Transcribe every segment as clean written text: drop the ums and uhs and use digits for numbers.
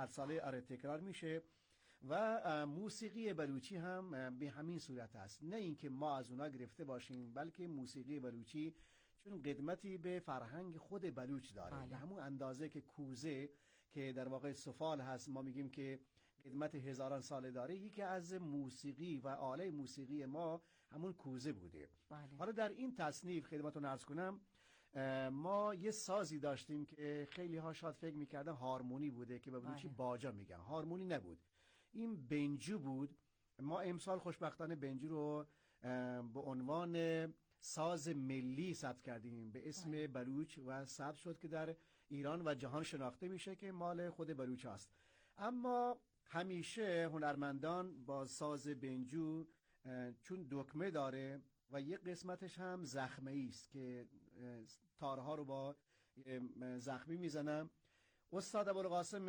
هر ساله تکرار میشه و موسیقی بلوچی هم به همین صورت است. نه اینکه ما از اونا گرفته باشیم، بلکه موسیقی بلوچی چون قدمتی به فرهنگ خود بلوچ داره، به همون اندازه که کوزه که در واقع سفال هست ما میگیم که قدمت هزاران ساله داره، یکی از موسیقی و آله موسیقی ما همون کوزه بوده. حالا در این تصنیف خدمتتون عرض کنم ما یه سازی داشتیم که خیلی ها شاید فکر میکردن هارمونی بوده که به بلوچی باجا میگن. هارمونی نبود، این بنجو بود. ما امسال خوشبختانه بنجو رو به عنوان ساز ملی ثبت کردیم به اسم بلوچ و ثبت شد که در ایران و جهان شناخته میشه که مال خود بلوچ است. اما همیشه هنرمندان با ساز بنجو چون دکمه داره و یک قسمتش هم زخمه است که تارها رو با زخمی میزنم، استاد ابوالقاسم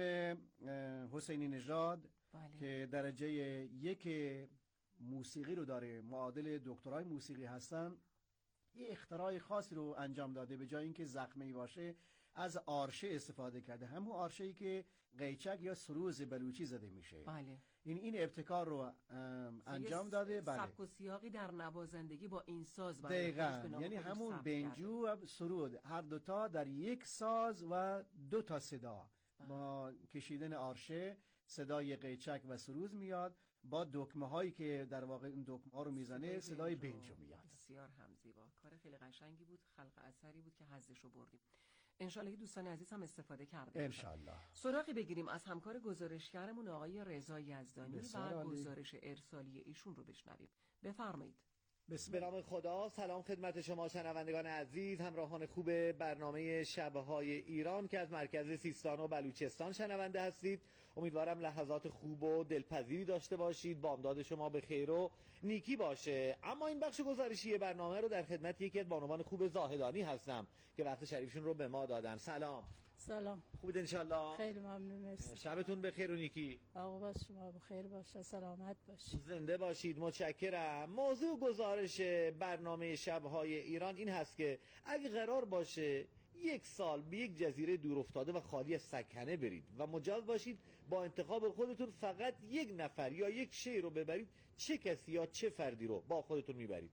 حسینی نژاد که درجه 1 موسیقی رو داره، معادل دکترای موسیقی هستن، یه اختراع خاصی رو انجام داده. به جای اینکه زخمی باشه از آرشه استفاده کرده، همون آرشه‌ای که قیچک یا سروز بلوچی زده میشه. این ابتکار رو انجام داده. سبک و سیاقی در نوازندگی با این ساز دقیقاً، یعنی همون بنجو و سرود هر دوتا در یک ساز و 2 تا صدا با کشیدن آرشه، صدای قیچک و سروز میاد، با دکمه هایی که در واقع این دکمه ها رو میزنه صدای بنجو میاد. بسیار همزیبا، کار خیلی قشنگی بود، خلق اثری بود که حظش رو بردیم. انشالله که دوستان عزیز هم استفاده کرده. انشالله. سراغی بگیریم از همکار گزارشگرمون آقای رضا یزدانی و گزارش ارسالی ایشون رو بشنویم. بفرمایید. به نام خدا. سلام خدمت شما شنوندگان عزیز، همراهان خوب برنامه شب‌های ایران که از مرکز سیستان و بلوچستان شنونده هستید. امیدوارم لحظات خوب و دلپذیری داشته باشید، بامداد شما به خیر و نیکی باشه. اما این بخش گزارشی برنامه رو در خدمت یکی از بانوان خوب زاهدانی هستم که وقت شریفشون رو به ما دادن. سلام. سلام. خوبید انشالله؟ خیلی ممنون. شبتون بخیر و نیکی. آقا شما بخیر باشه، سلامت باشید. زنده باشید. متشکرم. موضوع گزارش برنامه شب‌های ایران این هست که اگه قرار باشه یک سال به یک جزیره دور افتاده و خالی از سکنه برید و مجاز باشید با انتخاب خودتون فقط یک نفر یا یک شی رو ببرید، چه کسی یا چه فردی رو با خودتون میبرید؟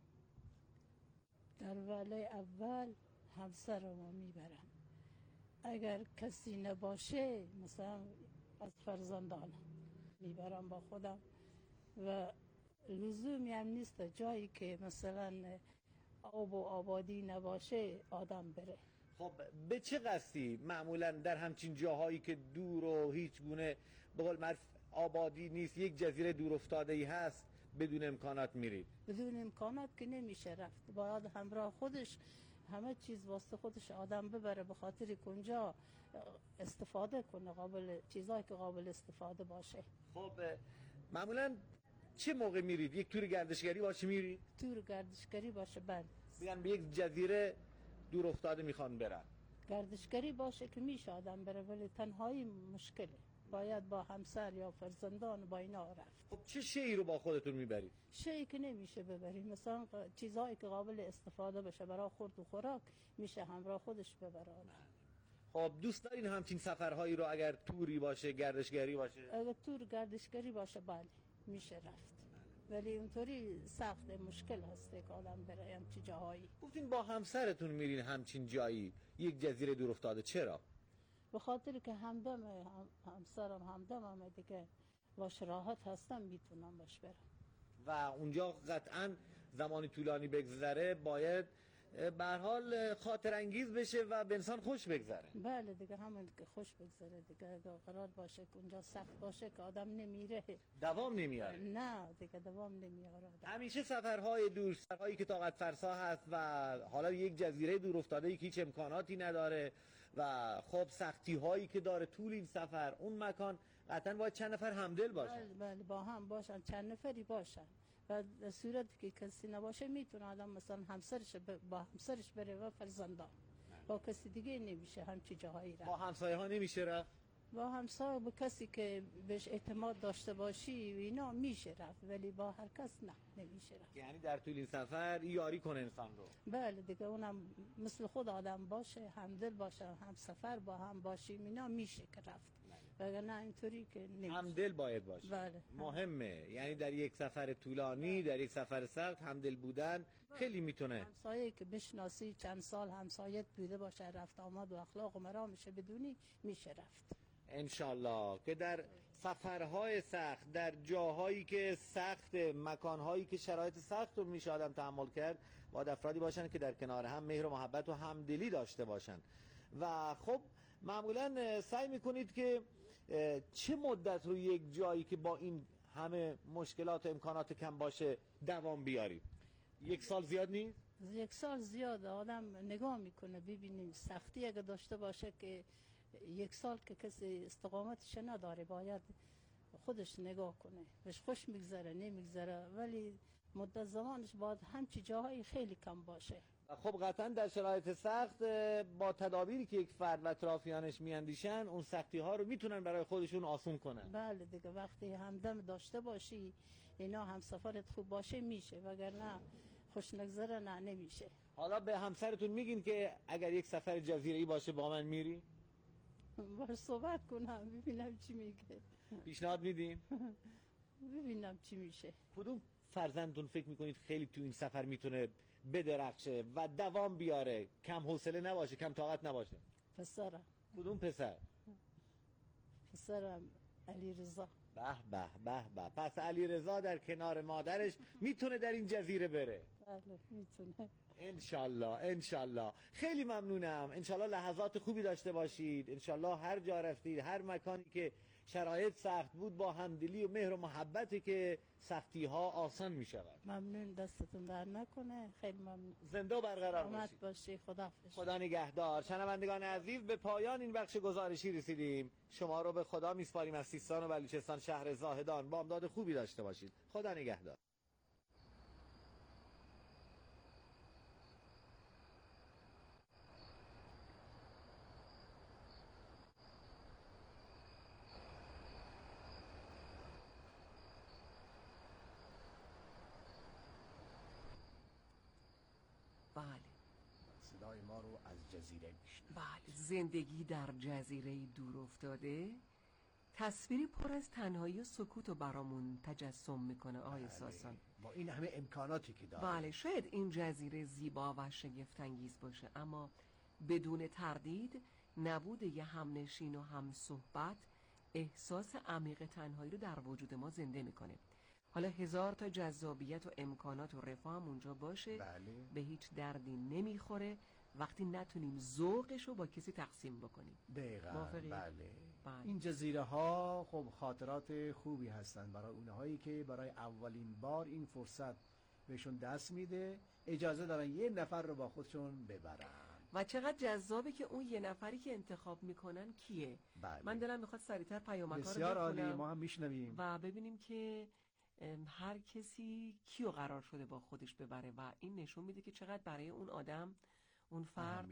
در وله اول همسرمو میبرم. اگر کسی نباشه مثلا از فرزندانم میبرم با خودم و لزومی هم نیست جایی که مثلا آب و آبادی نباشه آدم بره. خب به چه قصدی معمولا در همچین جاهایی که دور و هیچ گونه به قول معروف آبادی نیست، یک جزیره دور افتاده ای هست، بدون امکانات میرید؟ بدون امکانات که نمیشه رفت، باید همراه خودش همه چیز واسه خودش آدم ببره، به خاطر که اونجا استفاده کنه، چیزایی که قابل استفاده باشه. خب معمولا چه موقع میرید؟ یک تور گردشگری باشه میرید؟ تور گردشگری باشه بله. میگن به یک جزیره دور افتاده میخوان برن. گردشگری باشه که میشه آدم بره، ولی تنهایی مشکله، باید با همسر یا فرزندان با اینا رفت. خب چه شیئی رو با خودتون میبرید؟ شیئی که نمیشه ببرید، مثلا چیزایی که قابل استفاده بشه برای خورد و خوراک میشه همراه خودش ببره. خب دوست دارین همچین سفرهایی رو اگر توری باشه، گردشگری باشه؟ اگر تور گردشگری باشه بله میشه رفت، ولی اونطوری سخت مشکل هسته که آدم بره همچین جاهایی. گفتین با همسرتون میرین همچین جایی، یک جزیره دور افتاده، چرا؟ به خاطر که همسرم همدمم دیگه، باش راحت هستم میتونم باش برم و اونجا قطعا زمانی طولانی بگذره باید به هر حال خاطر انگیز بشه و به انسان خوش بگذره. بله دیگه، همون که خوش بگذره دیگه. قرار باشه که اونجا سخت باشه که آدم نمیره، دوام نمیاره. نه دیگه دوام نمیاره. همیشه سفرهای دور، سفرهایی که طاقت فرسا هست و حالا یک جزیره دور افتاده ای که هیچ امکاناتی نداره و خب سختی هایی که داره طول این سفر، اون مکان قطعا باید چند نفر همدل باشن. بله با هم باشن، چند نفری باشن و در صورتی که کسی نباشه میتونه آدم مثلا با همسرش بره و فرزندان، با کسی دیگه نمیشه همچی جاهایی رفت. با همسایه ها نمیشه رفت؟ با همسایه با کسی که بهش اعتماد داشته باشی و اینا میشه رفت، ولی با هر کس نه نمیشه رفت. یعنی در طول این سفر یاری کنه انسان رو. بله دیگه، اونم مثل خود آدم باشه، همدل باشه، هم سفر با هم باشیم اینا میشه که رفت. وگرنه اینطوری که نمیشه. همدل باید باشه. بله. مهمه، یعنی در یک سفر طولانی، در یک سفر سخت همدل بودن خیلی میتونه. همسایه که بشناسی چند سال همسایت بوده باشه، رفت آمد و اخلاق و مرامش بدونی، میشه رفت انشالله که در سفرهای سخت، در جاهایی که سخت، مکانهایی که شرایط سخت رو میشه آدم تحمل کرد، باید افرادی باشن که در کنار هم مهر و محبت و همدلی داشته باشن. و خب معمولا سعی میکنید که چه مدت رو یک جایی که با این همه مشکلات و امکانات کم باشه دوام بیارید؟ یک سال زیاد نیست؟ یک سال زیاد. آدم نگاه میکنه ببینیم سختی اگه داشته باشه که یک سال که کسی استقامتش نداره، باید خودش نگاه کنه، بهش خوش میگذره نمیگذره، ولی مدت زمانش باید همچی جاهایی خیلی کم باشه. خب قطعا در شرایط سخت با تدابیری که یک فرد و اطرافیانش میاندیشن اون سختی ها رو میتونن برای خودشون آسون کنن. بله دیگه، وقتی همدم داشته باشی، اینا هم سفرت خوب باشه میشه، وگرنه خوش نگذره نه نمیشه. حالا به همسرتون میگین که اگر یک سفر جزیره‌ای باشه با من میری؟ باش صحبت کنم ببینم چی میگه. پیشنهاد میدین؟ ببینم چی میشه. کدوم فرزندتون فکر میکنید خیلی تو این سفر میتونه بدرخشه و دوام بیاره، کم حوصله نباشه، کم طاقت نباشه؟ پسرم. کدوم پسر؟ پسرم علی رضا. به به به به. پس علی رضا در کنار مادرش میتونه در این جزیره بره. بله میتونه. انشالله انشالله. خیلی ممنونم. انشالله لحظات خوبی داشته باشید. انشالله هر جا رفتید، هر مکانی که شرایط سخت بود، با همدلی و مهر و محبتی که سختی ها آسان می شود. ممنون، دستتون در نکنه. خیلی ممنون. زنده و برقرار باشید. باشی. خداحافظ. خدا نگهدار. شنوندگان عزیز، به پایان این بخش گزارشی رسیدیم. شما رو به خدا میسپاریم. از سیستان و بلوچستان شهر زاهدان بامداد خوبی داشته باشید. خدا نگهدار. بله صدای ما رو از جزیره میشنوید. بله، زندگی در جزیره دور افتاده تصویری پر از تنهایی و سکوت رو برامون تجسم میکنه آقای ساسان. با این همه امکاناتی که داره. بله، شاید این جزیره زیبا و شگفت‌انگیز باشه، اما بدون تردید نبود یه همنشین و هم صحبت احساس عمیق تنهایی رو در وجود ما زنده میکنه. حالا هزار تا جذابیت و امکانات و رفاه هم اونجا باشه، بله. به هیچ دردی نمیخوره وقتی نتونیم ذوقش رو با کسی تقسیم بکنیم. دقیقاً. موافقی؟ بله. بله. این جزیره ها خب خاطرات خوبی هستن برای اونهایی که برای اولین بار این فرصت بهشون دست میده، اجازه دارن یه نفر رو با خودشون ببرن. و چقدر جذابه که اون یه نفری که انتخاب میکنن کیه. بله. من دلم میخواد سریعتر پیامک‌ها رو بسیار عالی، بخونم ما هم میشنویم و ببینیم که هر کسی کیو قرار شده با خودش ببره و این نشون میده که چقدر برای اون آدم، اون فرد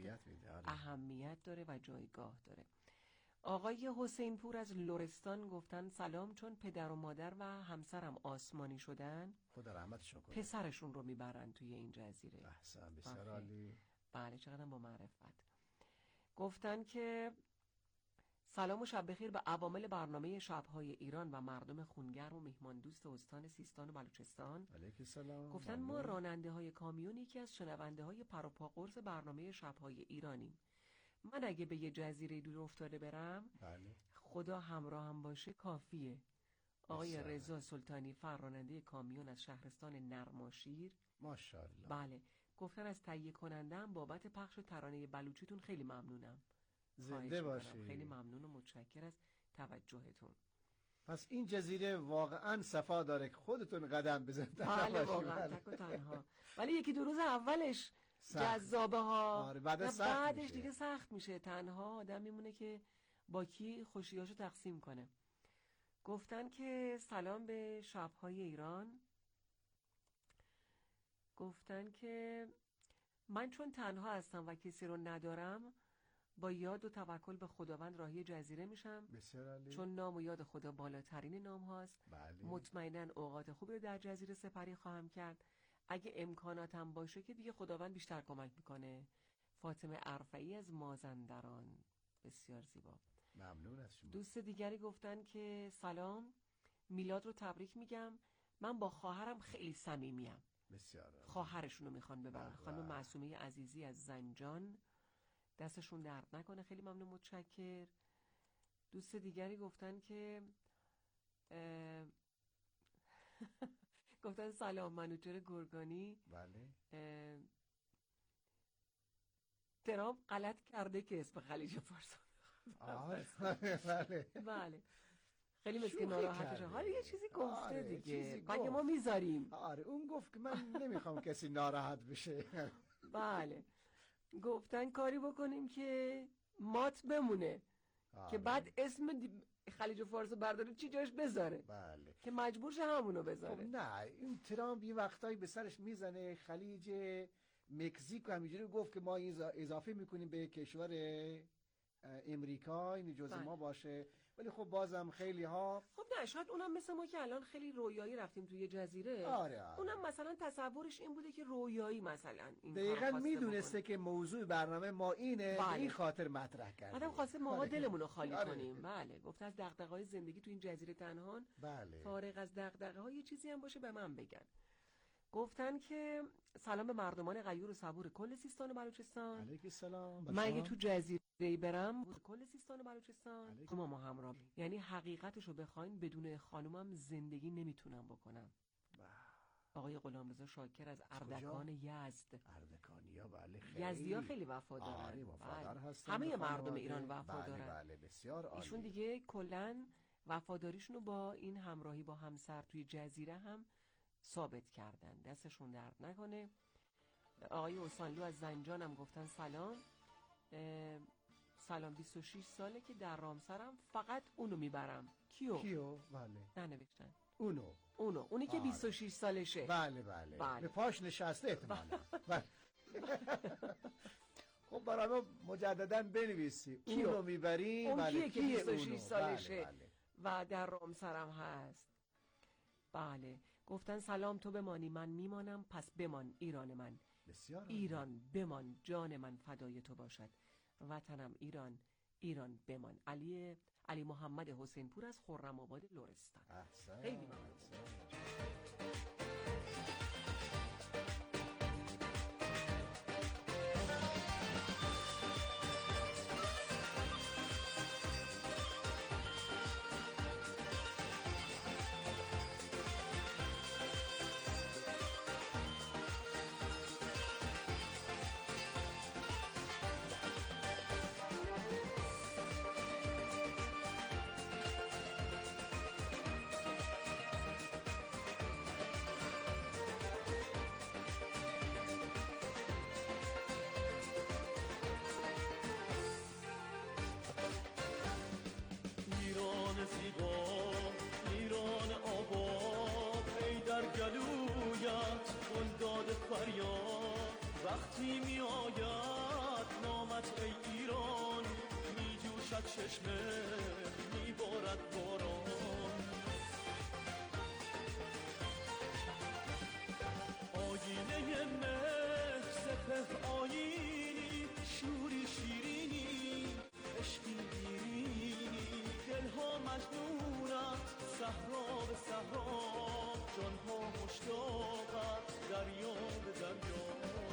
اهمیت داره و جایگاه داره. آقای حسین پور از لرستان گفتن سلام، چون پدر و مادر و همسرم آسمانی شدن، خدا رحمتشون کنه، پسرشون رو میبرن توی این جزیره. احسن، بسیار عالی. بله، چقدر با معرفت. گفتن که سلام و شب بخیر به عوامل برنامه شب‌های ایران و مردم خونگرم و مهمان دوست استان سیستان و بلوچستان. علیکم سلام. گفتن ما راننده‌های کامیون یکی از شنونده‌های پروپا قرص برنامه شب‌های ایرانیم. من اگه به یه جزیره دور افتاده برم، بله. خدا همراهم باشه کافیه. آقای رضا سلطانی، فرماننده کامیون از شهرستان نرماشیر. ماشاءالله. بله، گفتن از تهیه کننده‌ام بابت پخش ترانه بلوچیتون خیلی ممنونم. زنده باشی. خیلی ممنون و متشکر از توجهتون. پس این جزیره واقعا صفا داره که خودتون قدم بزنید. بله واقعا تک و تنها، ولی یکی دو روز اولش جذابه ها. آره، بعدش دیگه سخت میشه. تنها آدم میمونه که با کی خوشیاشو تقسیم کنه. گفتن که سلام به شب‌های ایران. گفتن که من چون تنها هستم و کسی رو ندارم، با یاد و توکل به خداوند راهی جزیره میشم. چون نام و یاد خدا بالاترین نام هاست. بله. مطمئناً اوقات خوبی رو در جزیره سپری خواهم کرد. اگه امکاناتم باشه که دیگه خداوند بیشتر کمک میکنه. فاطمه ارفعی از مازندران. بسیار زیبا. ممنون از شما. دوست دیگری گفتن که سلام، میلاد رو تبریک میگم، من با خواهرم خیلی صمیمیم. بسیار خواهرشون رو میخوان ببرن. خانم معصومه عزیزی از زنجان، دستشون درد نکنه، خیلی ممنون، متشکر. دوست دیگری گفتن که گفتن سلام منوچهر گرگانی، بله ترامپ غلط کرده که اسم خلیج فارس بله بله خیلی مسکین ناراحتشه. حالا یه چیزی گفته دیگه، مگه ما میذاریم؟ آره اون گفت که من نمیخوام کسی ناراحت بشه. بله گفتن کاری بکنیم که مات بمونه که بعد اسم خلیج فارس رو برداره چی جاش بذاره. بله که مجبور شه همونو بذاره. خب نه این ترامپ یه وقتایی به سرش میزنه. خلیج مکزیک همینجوری گفت که ما اضافه میکنیم به کشور امریکا، این جزء ما باشه، ولی خب بازم خیلی ها خب نه شاید اونم مثل ما که الان خیلی رویایی رفتیم توی جزیره. آره. اونم مثلا تصورش این بوده که رویایی مثلا این دقیقاً میدونسته که موضوع برنامه ما اینه. بله. به این خاطر مطرح کرده. آدم خواسته ماها دلمون رو خالی آره. کنیم. بله گفته از دغدغه‌های زندگی تو این جزیره تنها بله. فارغ از دغدغه‌ها یه چیزی هم باشه به من بگن. گفتن که سلام به مردمان غیور و صبور کل سیستان و بلوچستان. علیک السلام. من اگه تو جزیره برم کل سیستان و بلوچستان ما همراه، یعنی حقیقتشو بخواین بدون خانومم زندگی نمیتونم بکنم. آقای غلامرضا شاکر از اردکان یزد. اردکانیا بله خیلی یزدی‌ها خیلی وفادارن. آره وفادار هستن. همه مردم ایران وفادارن. بله بسیار عالی. ایشون دیگه کلاً وفاداریشون رو با این همراهی با همسر توی جزیره هم ثابت کردن. دستشون درد نکنه. آقای اوسانلو از زنجان هم گفتن سلام. سلام 26 ساله که در رامسرم، فقط اونو میبرم. کیو؟ بله ننوشتن. اونی که 26 سالشه. بله. به پاش نشسته احتمالاً. بله. خب برای ما مجدداً بنویسی اونو میبریم. اون بله کیه که 26 سالشه. بله. و در رامسرم هست. بله گفتن سلام تو بمانی من میمانم، پس بمان ایران من. بسیار ایران بمان جان من فدای تو باشد، وطنم ایران، ایران بمان. علی محمد حسین پور از خرم آباد لرستان. خیلی ممنون. وقتی می آید نامت ای ایران، می جوشد چشمه می بارد باران. آینه مه سپه آیینی، شوری شیرینی، عشقی دیرینی، دلها مجنونت صحرا به صحرا، جانها مشتاقت دریا به دریا.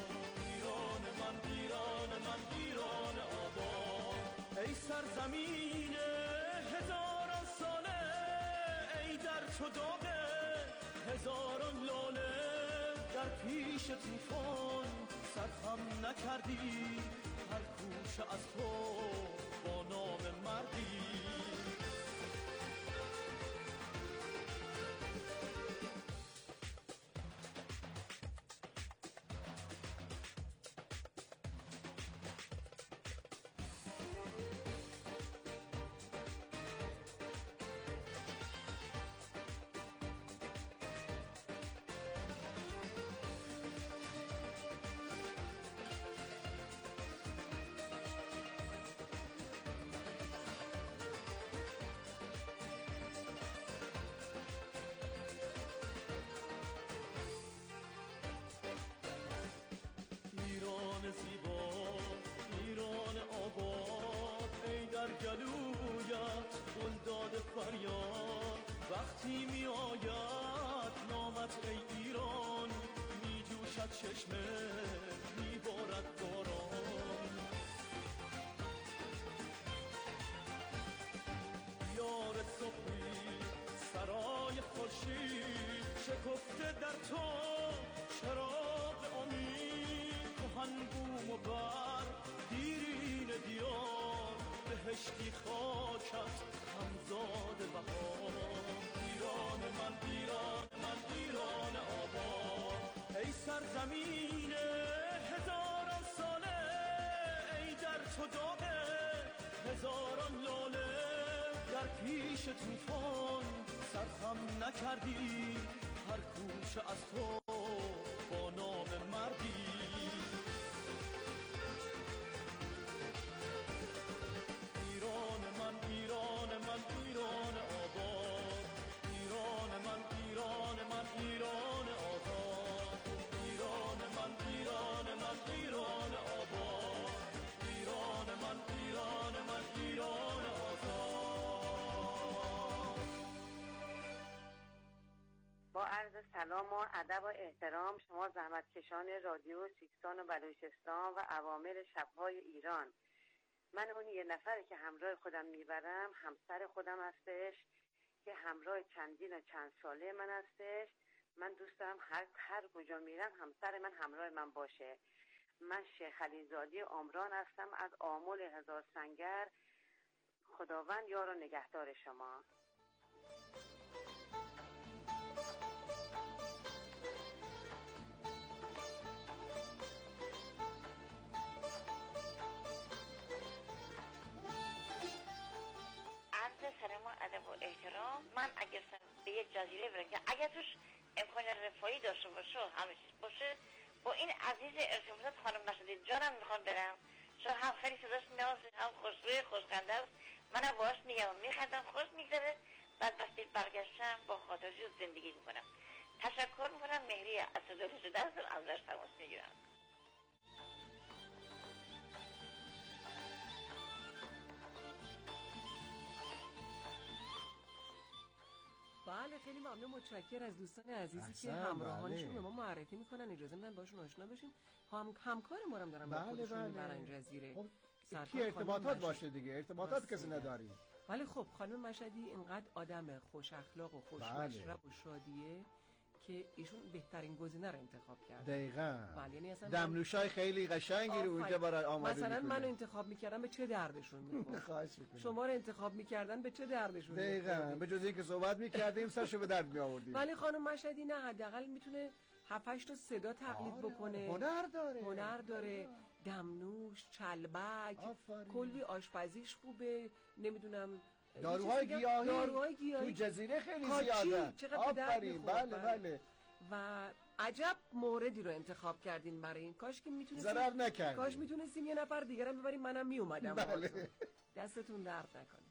ایران آباد ای سرزمین هزاران ساله، ای در تو داغ هزاران لاله، در پیش طوفان سرخم نکردی، هر کوچه از تو با نام مردی. پیشت چشمه میبارد باران. یار صبحی سرای خورشید شکفته در تو چراغ امید، کهن بوم و بر دیرین دیار، بهشتی خاکت همزاد بهار. ایران من ایران من ایران آباد، ای سرزمین هزاران ساله، ای در تو داغ هزاران لاله، در پیش طوفان سرخم نکردی، هر کوچه از تو با نام مردی. ایران من ایران من ایران آباد، ایران من ایران من ایران آباد، ایران من ایران من ایران آباد، ایران من ایران من ایران آباد. با عرض سلام و ادب و احترام شما زحمتکشان رادیو سیستان و بلوچستان و اوامر شب‌های ایران. من اون یه نفری که همراه خودم میبرم همسر خودم هستش که همراه چندین و چند ساله من هستش. من دوست دارم هر کجا میرم همسر من همراه من باشه. من شیخ خلیلزاده عمران هستم از آمل هزار سنگر. خداوند یار و نگهدار شما. سلام و ادب و احترام. من اگر به یک جزیره برم که اگر توش امکان رفاهی داشته باشه همه چیز باشه، با این عزیز ارتباطات خانم نشدید جانم میخوام برم، چون هم خیلی صداش نازه، هم خوشروی خوشخنده است. منم باهاش میگم میخندم، خوش میگذره. بعد وقتی برگشتم با خاطرش زندگی میکنم. تشکر میکنم. مهری اسدالله شده هستم، ازش تماس میگیرم. بله خیلی ممنون، متشکرم از دوستان عزیزی که همراهانشون به ما معرفی میکنن. اجازه میدن باشون آشنا بشیم. همکار ما هم دارن با خودشون میبرن جزیره. کی ارتباطات باشه دیگه، ارتباطات کسی نداریم. ولی خب خانم مشهدی اینقدر آدم خوش اخلاق و خوش مشرب و شادیه که ایشون بهترین گزینه رو انتخاب کرد. دقیقاً. بله یعنی اصلا دمنوشای خیلی قشنگی رو اونجا برای آماده میکنه. مثلا منو انتخاب میکردن به چه دردشون میخورد؟ خواهش میکنم. شما رو انتخاب میکردن به چه دردشون میخورد؟ دقیقاً. به جز اینکه صحبت میکردیم سرشو به درد میآوردیم. ولی خانم مشهدی نه، حداقل میتونه 7-8 تا صدا تقلید بکنه. هنر داره. دمنوش، چلبک، کلی آشپزیش خوبه. نمیدونم داروهای گیاهی تو جزیره خیلی زیاده. آفرین. بله. و عجب موردی رو انتخاب کردین برای این. کاش که میتونستیم ضرر نکردیم. کاش میتونستیم یه نفر دیگرم ببریم، منم میومدم. بله. دستتون درد نکنه.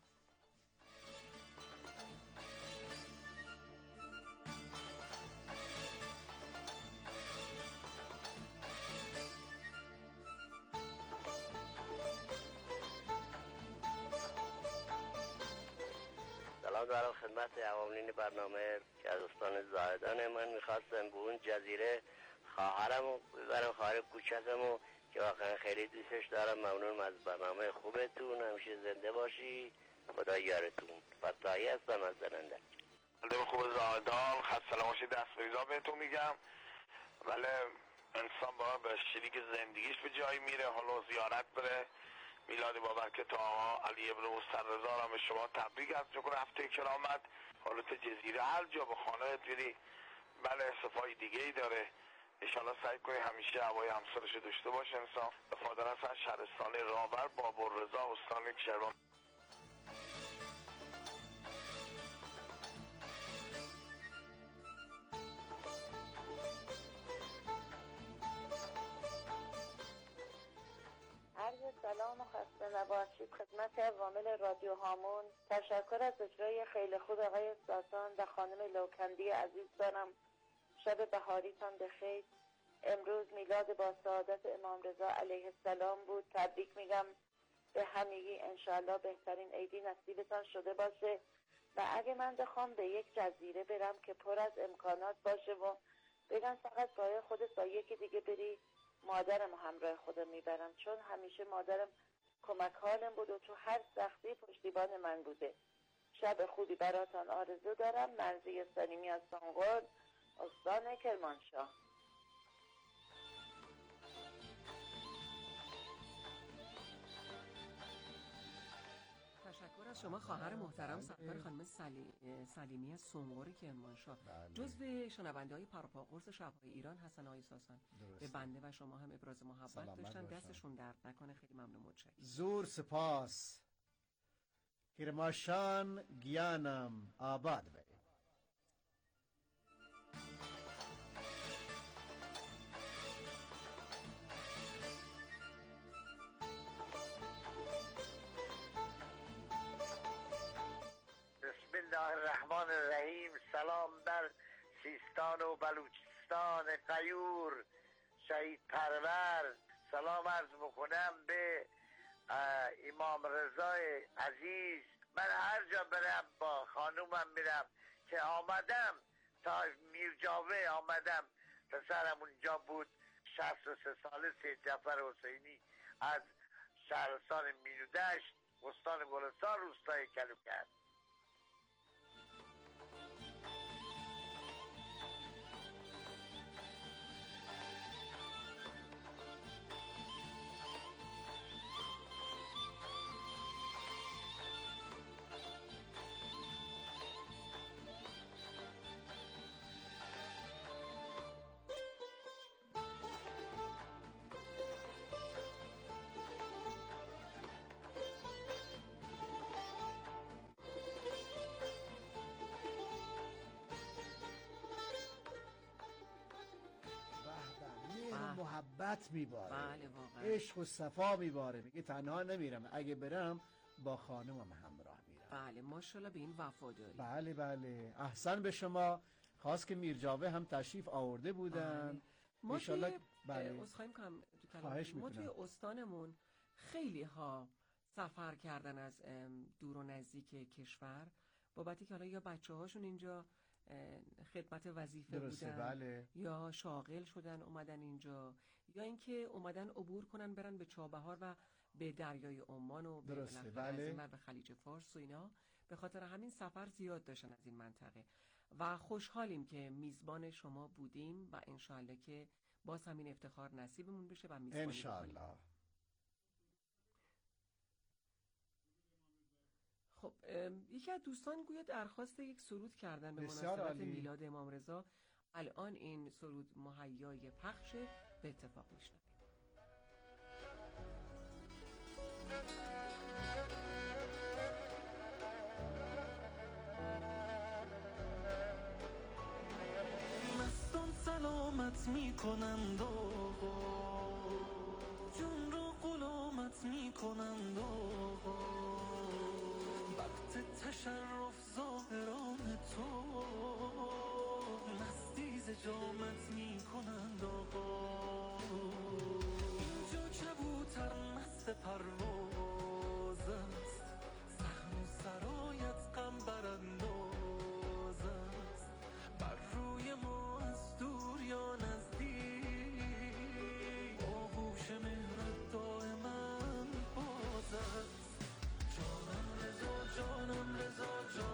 سلام دارم خدمت عواملین برنامه که از استان زاهدان. من میخواستم به اون جزیره خواهرمو ببرم، خواهر کوچکمو که واقعا خیلی دوستش دارم. ممنونم از برنامه خوبتون، همیشه زنده باشی، خدا یارتون. فتاحی هستم از زننده. مردم خوب زاهدان خسته نباشی، دست بریزا بهتون میگم. ولی انسان باید به شریک زندگیش به جایی میره، حالا زیارت بره. میلاد بابرکت آقا علی ابن مسترضا را به شما تبریک عرض می‌کنم. هفته کرامت حالت جزیره هر جا به خانه بری بله صفای دیگه ای داره. انشالله سعی کنی همیشه هوای همسرش داشته باشه انسان. وفادار هستن شهرستان رابر بابالرضا استان کرمان. سلام و خسته نباشید خدمت عوامل رادیو هامون. تشکر از اجرای خیلی خوب آقای ساسان و خانم لوکندی عزیز دارم. شب بهاریتان بخیر. امروز میلاد با سعادت امام رضا علیه السلام بود. تبریک میگم به همگی، انشاءالله بهترین عیدی نصیبتان شده باشه. و اگه من بخوام به یک جزیره برم که پر از امکانات باشه و بگن فقط با خودت با یکی دیگه بری، مادرم همراه خودم میبرم، چون همیشه مادرم کمک حالم بود و تو هر سختی پشتیبان من بوده. شب خوبی براتان آرزو دارم. مرضیه سلیمی از سانقل، استان کرمانشاه. تشکر از شما خواهر محترم سرکار خانم سلیمی از سنقر کرمانشاه. جزو شنونده های پروپاقرص شب‌های ایران حسن آقای ساسان به بنده و شما هم ابراز محبت داشتن. دستشون درد نکنه. خیلی ممنون. متشکرم. زور سپاس. کرماشان گیانم آباد بی. بسم الله الرحمن الرحیم. سلام بر سیستان و بلوچستان غیور شهید پرور. سلام عرض میکنم به امام رضای عزیز. من هر جا برم با خانومم میرم که آمدم تا میرجاوه آمدم، پسرم اونجا بود 63 ساله، سید جعفر حسینی از شهرستان مینودشت استان گلستان روستای کلوکر. محبت میباره. بله واقعا. عشق و صفا میباره. میگه تنها نمیرم، اگه برم با خانمم همراه میرم. بله ماشاءالله به این وفاداری. بله بله احسن به شما. خواست که میرجاوه هم تشریف آورده بودن. ما توی بله. اسخای میکنم ما توی استانمون خیلی ها سفر کردن از دور و نزدیک کشور بابتی که حالا یا بچه هاشون اینجا خدمت وظیفه بودن، بله. یا شاغل شدن اومدن اینجا، یا اینکه اومدن عبور کنن برن به چابهار و به دریای عمان و به بله. به خلیج فارس و اینا. به خاطر همین سفر زیاد داشتن از این منطقه و خوشحالیم که میزبان شما بودیم و انشالله که باز همین افتخار نصیبمون بشه و میزبانی انشالله. خب یکی از دوستان گویا درخواست یک سرود کردن به مناسبت میلاد امام رضا. الان این سرود مهیای پخش، به اتفاق میشنویم. مستان سلامت میکنند و جون رو غلامت میکنند و وقت تشرف ظاهران تو مستی ز جامت میکنند آقا. اینجا کبوتر مست پرواز است، صحن و سرایت غم برانداز است. بر روی ما از دور یا نزدیک آغوش مهرت دائما باز است. جانم رضا جانم رضا جانم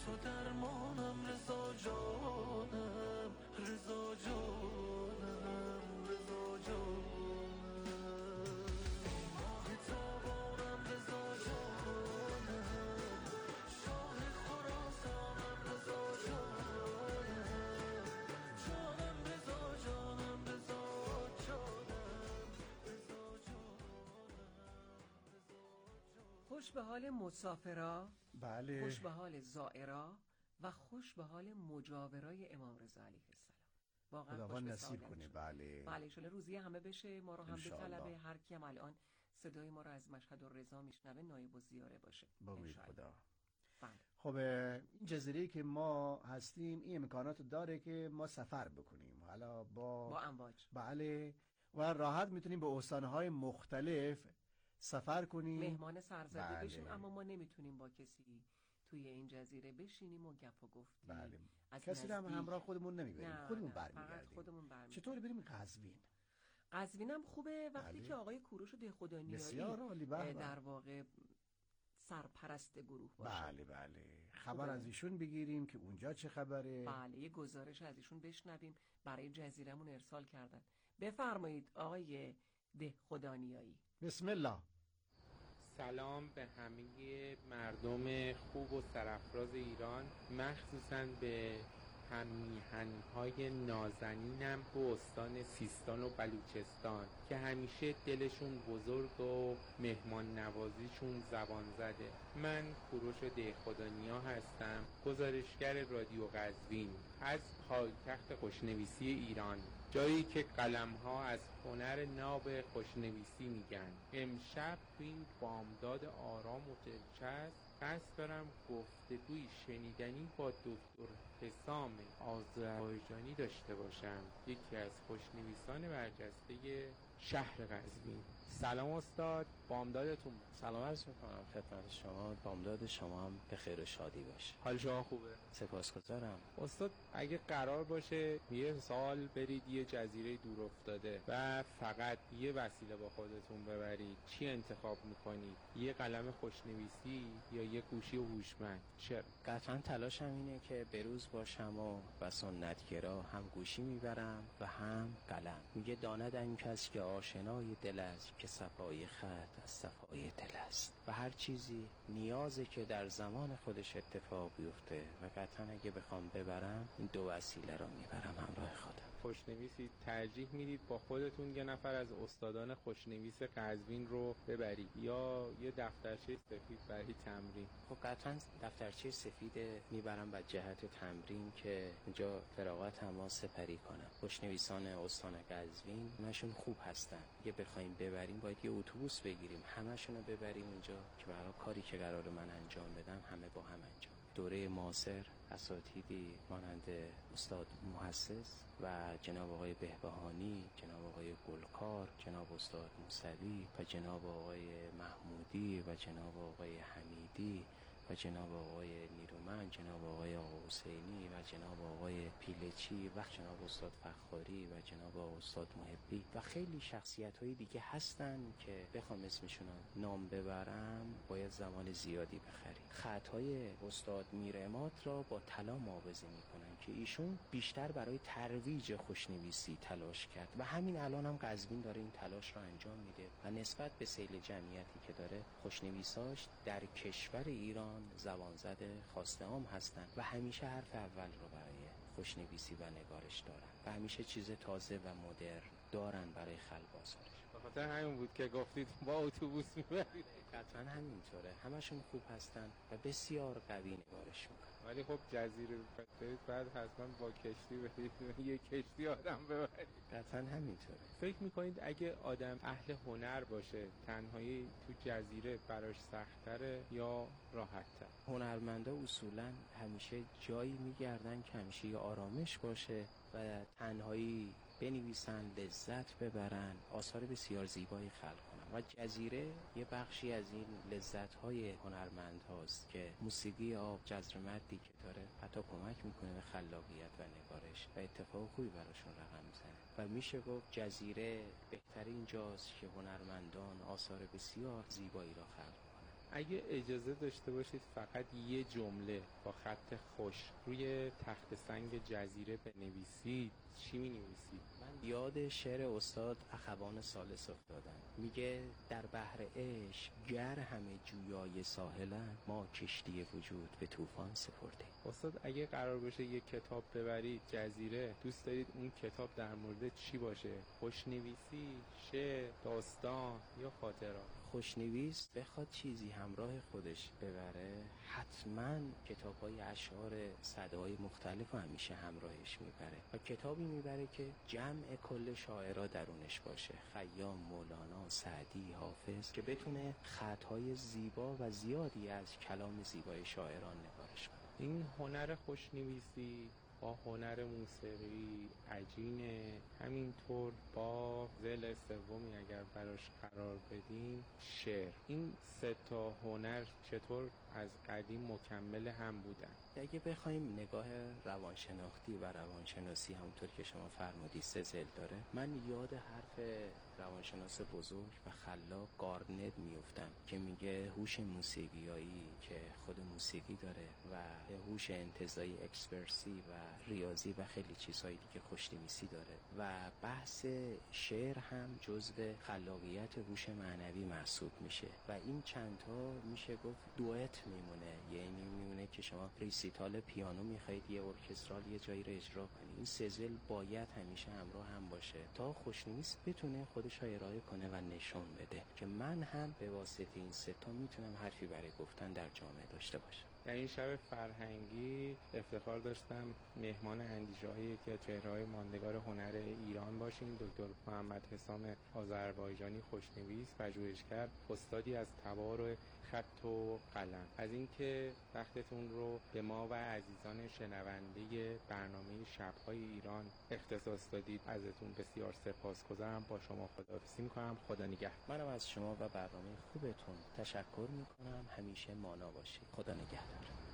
تو درمانم رضا جانم، رضا جانم، رضا جانم، ماه تابانم رضا جانم، شاه خراسانم رضا جانم، جانم رضا جانم، رضا جانم، رضا جانم. خوش به حال مسافرا، بله. خوش به حال زائرا و خوش به حال مجاورای امام رضا علیه السلام. واقعا خداوند خوش نصیب به کنه. سعادت. بله بله ان روزی همه بشه، ما رو هم انشاءالله. بطلبه، هر کی هم الان صدای ما رو از مشهد الرضا میشنوه نایب الزیاره باشه با امید انشاءالله. خدا. بله. خب این جزیره‌ای که ما هستیم این امکانات داره که ما سفر بکنیم، حالا با امواج. بله، و راحت میتونیم به استانهای مختلف سفر کنیم، مهمان سرزده بله. بشیم، اما ما نمیتونیم با کسی توی این جزیره بشینیم و گپ و گفتیم. بله. از کسی رو هم نزدیک. همراه خودمون نمیبریم، نه، خودمون نه، فقط برمیگردیم. خودمون برمیگردیم. چطور بریم قزوین؟ قزوینم خوبه وقتی بله. که آقای کوروش دهخدانیایی بسیار عالی. در واقع سرپرست گروه باشه. بله بله، خبر از ایشون بگیریم که اونجا چه خبره. بله، یه گزارش از ایشون بشنویم، برای جزیرمون ارسال کردن. بفرمایید آقای دهخدانیایی. بسم الله. سلام به همه مردم خوب و سرافراز ایران، مخصوصاً به هم‌میهن‌های نازنینم تو استان سیستان و بلوچستان که همیشه دلشون بزرگ و مهمان نوازیشون زبان زده. من کوروش دهخدانیا هستم، گزارشگر رادیو قزوین از پایتخت خوشنویسی ایران، جایی که قلم‌ها از هنر ناب خوشنویسی میگن. امشب تو این بامداد آرام و دلچسب قصد دارم گفتگوی شنیدنی با دکتر حسام آذربایجانی داشته باشم، یکی از خوشنویسان برجسته شهر قزوین. سلام استاد، بامدادتون. سلام عرض میکنم خدمت شما، بامداد شما هم به خیر و شادی باشه. حال شما خوبه؟ سپاسگزارم. استاد اگه قرار باشه یه سال برید یه جزیره دور افتاده و فقط یه وسیله با خودتون ببرید، چی انتخاب میکنید؟ یه قلم خوشنویسی یا یه گوشی هوشمند؟ چرا؟ قطعا تلاشم اینه که بروز باشم و سنتگرا، هم گوشی میبرم و هم قلم. میگه داند این کس که آشنای دل است، که صفای خط از صفای دل است. و هر چیزی نیازه که در زمان خودش اتفاق بیفته و قطعا اگه بخوام ببرم این دو وسیله رو میبرم همراه خودم. خوشنویسی ترجیح میدید با خودتون یه نفر از استادان خوشنویس قزوین رو ببرید یا یه دفترچه سفید برای تمرین؟ خب قطعا دفترچه سفید میبرم به جهت تمرین که اینجا فراغت تماس سپری کنم. خوشنویسان استان قزوین همشون خوب هستن. یه بخوایم ببریم باید یه اتوبوس بگیریم، همشون رو ببریم اونجا که برای کاری که قرار من انجام بدم همه با هم انجام. دوره معاصر اساتیدی مانند استاد محسس و جناب آقای بهبهانی، جناب آقای گلکار، جناب استاد موسوی و جناب آقای محمودی و جناب آقای حمیدی و جناب آقای نیرومند، جناب آقای حسینی و جناب آقای پیلچی و جناب استاد فخاری و جناب استاد محبی و خیلی شخصیت‌های دیگه هستن که بخوام اسمشون رو نام ببرم باید زمان زیادی بخریم. خطهای استاد میرعماد را با طلا معاوضه میکنن که ایشون بیشتر برای ترویج خوشنویسی تلاش کرد و همین الان هم قزوین داره این تلاش را انجام میده و نسبت به سیل جمعیتی که داره خوشنویساش در کشور ایران زبان زده خواسته عام هستن و همیشه حرف اول رو برای خوشنویسی و نگارش دارن و همیشه چیز تازه و مدرن دارن برای خلق آثارش. بخاطر همین بود که گفتید با اتوبوس میبرید. قطعا همینطوره، همشون خوب هستن و بسیار قوی نگارش میکنن. ولی خب جزیره برید بعد حتما با کشتی برید، یه کشتی آدم ببرید. قطعا همینطوره. فکر میکنید اگه آدم اهل هنر باشه تنهایی تو جزیره براش سخت‌تره یا راحت‌تر؟ هنرمندا اصولا همیشه جایی میگردن که همیشه یه آرامش باشه و تنهایی بنویسن، لذت ببرن، آثار بسیار زیبایی خلق کنن و جزیره یه بخشی از این لذت‌های هنرمند هاست که موسیقی آب، جزر مدی که داره حتی کمک میکنه به خلاقیت و نگارش و اتفاق خوبی براشون رقم میزنه و میشه گفت جزیره بهترین جاست که هنرمندان آثار بسیار زیبایی را خلق کنن. اگه اجازه داشته باشید فقط یه جمله با خط خوش روی تخت سنگ جزیره بنویسید، چی می‌نویسید؟ من یاد شعر استاد اخوان ثالث افتادم. میگه در بحر عشق گر همه جویای ساحلن، ما کشتی وجود به طوفان سپردیم. استاد اگه قرار باشه یه کتاب ببرید جزیره، دوست دارید اون کتاب در مورد چی باشه؟ خوشنویسی، شعر، داستان یا خاطرات؟ خوشنویس بخواد چیزی همراه خودش ببره، حتما کتاب‌های اشعار صداهای مختلف همیشه همراهش میبره و کتابی میبره که جمع کل شاعرها درونش باشه، خیام، مولانا، سعدی، حافظ، که بتونه خطهای زیبا و زیادی از کلام زیبای شاعران نگارش کنه. این هنر خوشنویسی با هنر موسیقی عجینه، همینطور با ذیل سومی اگر براش قرار بدیم شعر. این سه تا هنر چطور از قدیم مکمل هم بودن؟ اگه بخوایم نگاه روانشناختی و روانشناسی همونطور که شما فرمودید سه ذیل داره، من یاد حرف روانشناس بزرگ و خلاق گارنت میفتم که میگه هوش موسیقیایی که خود موسیقی داره و هوش انتزاعی اکسپرسی و ریاضی و خیلی چیزهای دیگه خوشنویسی داره و بحث شعر هم جزو خلاقیت هوش معنوی محسوب میشه و این چندتا میشه گفت دوئت میمونه، یعنی میمونه که شما ریسیتال پیانو میخواید یه ارکسترال یه جایی رو اجرا کنید، این سه ذیل باید همیشه همراه هم باشه تا خوشنویس بتونه خودش رو ارائه کنه و نشون بده که من هم به واسطه این سه تا میتونم حرفی برای گفتن در جامعه داشته باشم. در این شب فرهنگی افتخار داشتم مهمان اندیشه‌های که چهره‌های ماندگار هنر ایران باشیم. دکتر محمد حسام آذربایجانی، خوشنویس، پژوهشگر، استادی از تبار خط و قلم. از اینکه وقتتون رو به ما و عزیزان شنونده برنامه شب‌های ایران اختصاص دادید، ازتون بسیار سپاسگزارم. با شما خداحافظی می‌کنم. خدا نگهدار. منم از شما و برنامه خوبتون تشکر می‌کنم. همیشه مانا باشید. خدا نگهدار.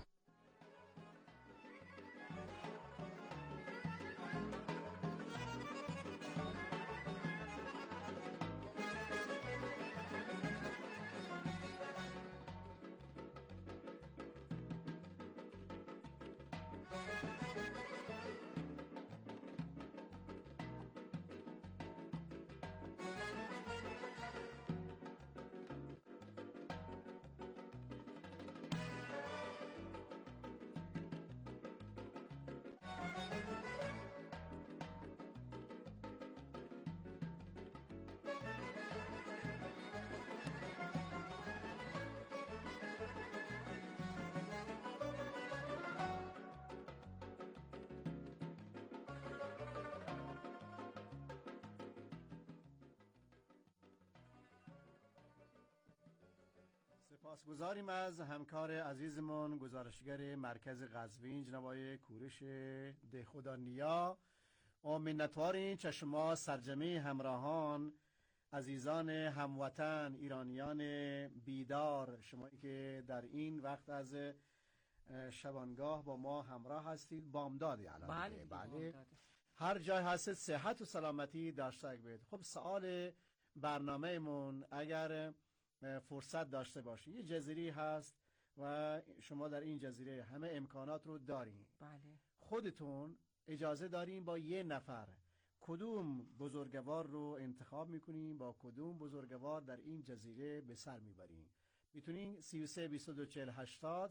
سپاسگزاریم از همکار عزیزمون گزارشگر مرکز قزوین جناب آقای کوروش دهخدا نیا و منتواریم که شما سرجمه همراهان عزیزان هموطن ایرانیان بیدار، شمایی که در این وقت از شبانگاه با ما همراه هستید، بامدادی الان. بله. هر جای هستید صحت و سلامتی داشته باشید. خب سوال برنامه‌مون اگر فرصت داشته باشید، یه جزیره هست و شما در این جزیره همه امکانات رو دارین. بله. خودتون اجازه دارین با یه نفر کدوم بزرگوار رو انتخاب میکنین، با کدوم بزرگوار در این جزیره به سر میبرین. میتونین 33 22 40 80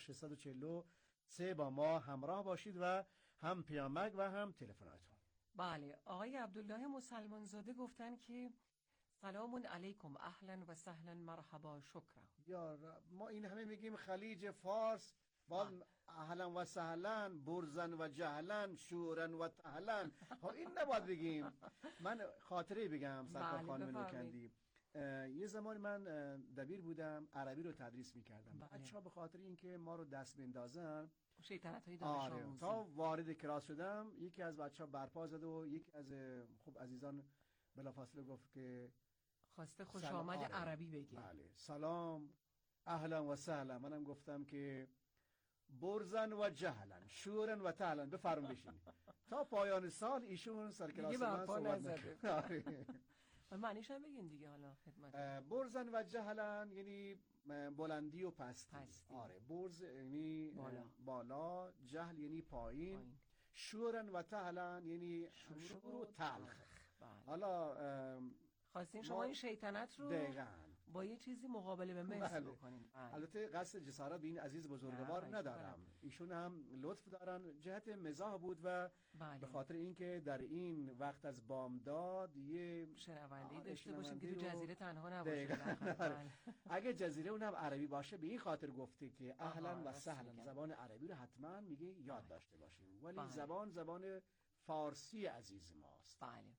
3643 با ما همراه باشید و هم پیامک و هم تلفناتون. بله. آقای عبدالله مسلمان زاده گفتن که سلام علیکم، اهلا و سهلا، مرحبا، شکرا. یا ما این همه میگیم خلیج فارس، باز اهلا و سهلا، برزن و جهلا، شورن و تهلا. این نباید بگیم. من خاطره بگم سرکار خانم نوکندی. یه زمانی من دبیر بودم، عربی رو تدریس میکردم. بچه‌ها به خاطر اینکه ما رو دست بندازن، شیطنت‌های دانش آموزی، تا وارد کلاس شدم یکی از بچه‌ها برپا زد و یکی از خوب عزیزان بلافاصله گفت که خواسته خوش آمد عربی بگی. بله. سلام، اهلا و سهلا. منم گفتم که برزن و جهلا، شورن و تهلا، بفرم بشین. تا پایان سال ایشون سر کلاس من صحبت نکرد. معنیش هم بگین دیگه حالا خدمت. برزن و جهلن یعنی بلندی و پستی. آره، برز یعنی بالا، جهل یعنی پایین. شورن و تهلن یعنی شور و تلخ. حالا خواستین شما این شیطنت رو با یه چیزی مقابله به مثل بکنین. البته قصد جسارت به این عزیز بزرگوار ندارم، ایشون هم لطف دارن، جهت مزاح بود و به خاطر اینکه در این وقت از بامداد یه شنونده‌ای داشته باشیم که تو جزیره تنها نباشه. اگه جزیره اونم عربی باشه به این خاطر گفته که اهلا و سهلا، زبان عربی رو حتما میگه یاد داشته باشیم، ولی زبان فارسی عزیز ماست. بله.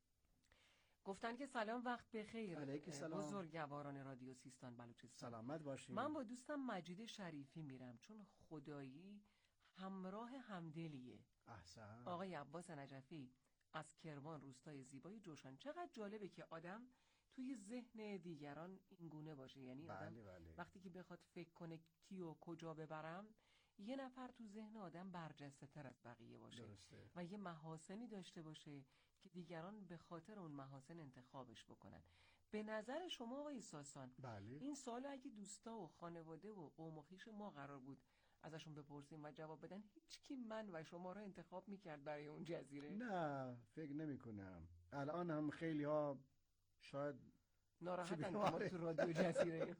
گفتن که سلام، وقت بخیر بزرگواران رادیو سیستان بلوچستان. سلامت باشین. من با دوستم مجید شریفی میرم چون خدایی همراه همدلیه. احسن. آقای عباس نجفی از کرمان، روستای زیبای جوشان. چقدر جالبه که آدم توی ذهن دیگران اینگونه باشه، یعنی آدم وقتی که بخواد فکر کنه کیو کجا ببرم، یه نفر تو ذهن آدم برجسته تر از بقیه باشه. درسته. و یه محاسنی داشته باشه که دیگران به خاطر اون محاسن انتخابش بکنن. به نظر شما آقای ساسان این سوال اگه دوستا و خانواده و قوم و خویش ما قرار بود ازشون بپرسیم و جواب بدن، هیچکی من و شما رو انتخاب میکرد برای اون جزیره؟ نه، فکر نمی کنم. الان هم خیلی ها شاید ناراحتن ما تو رادیو جزیره.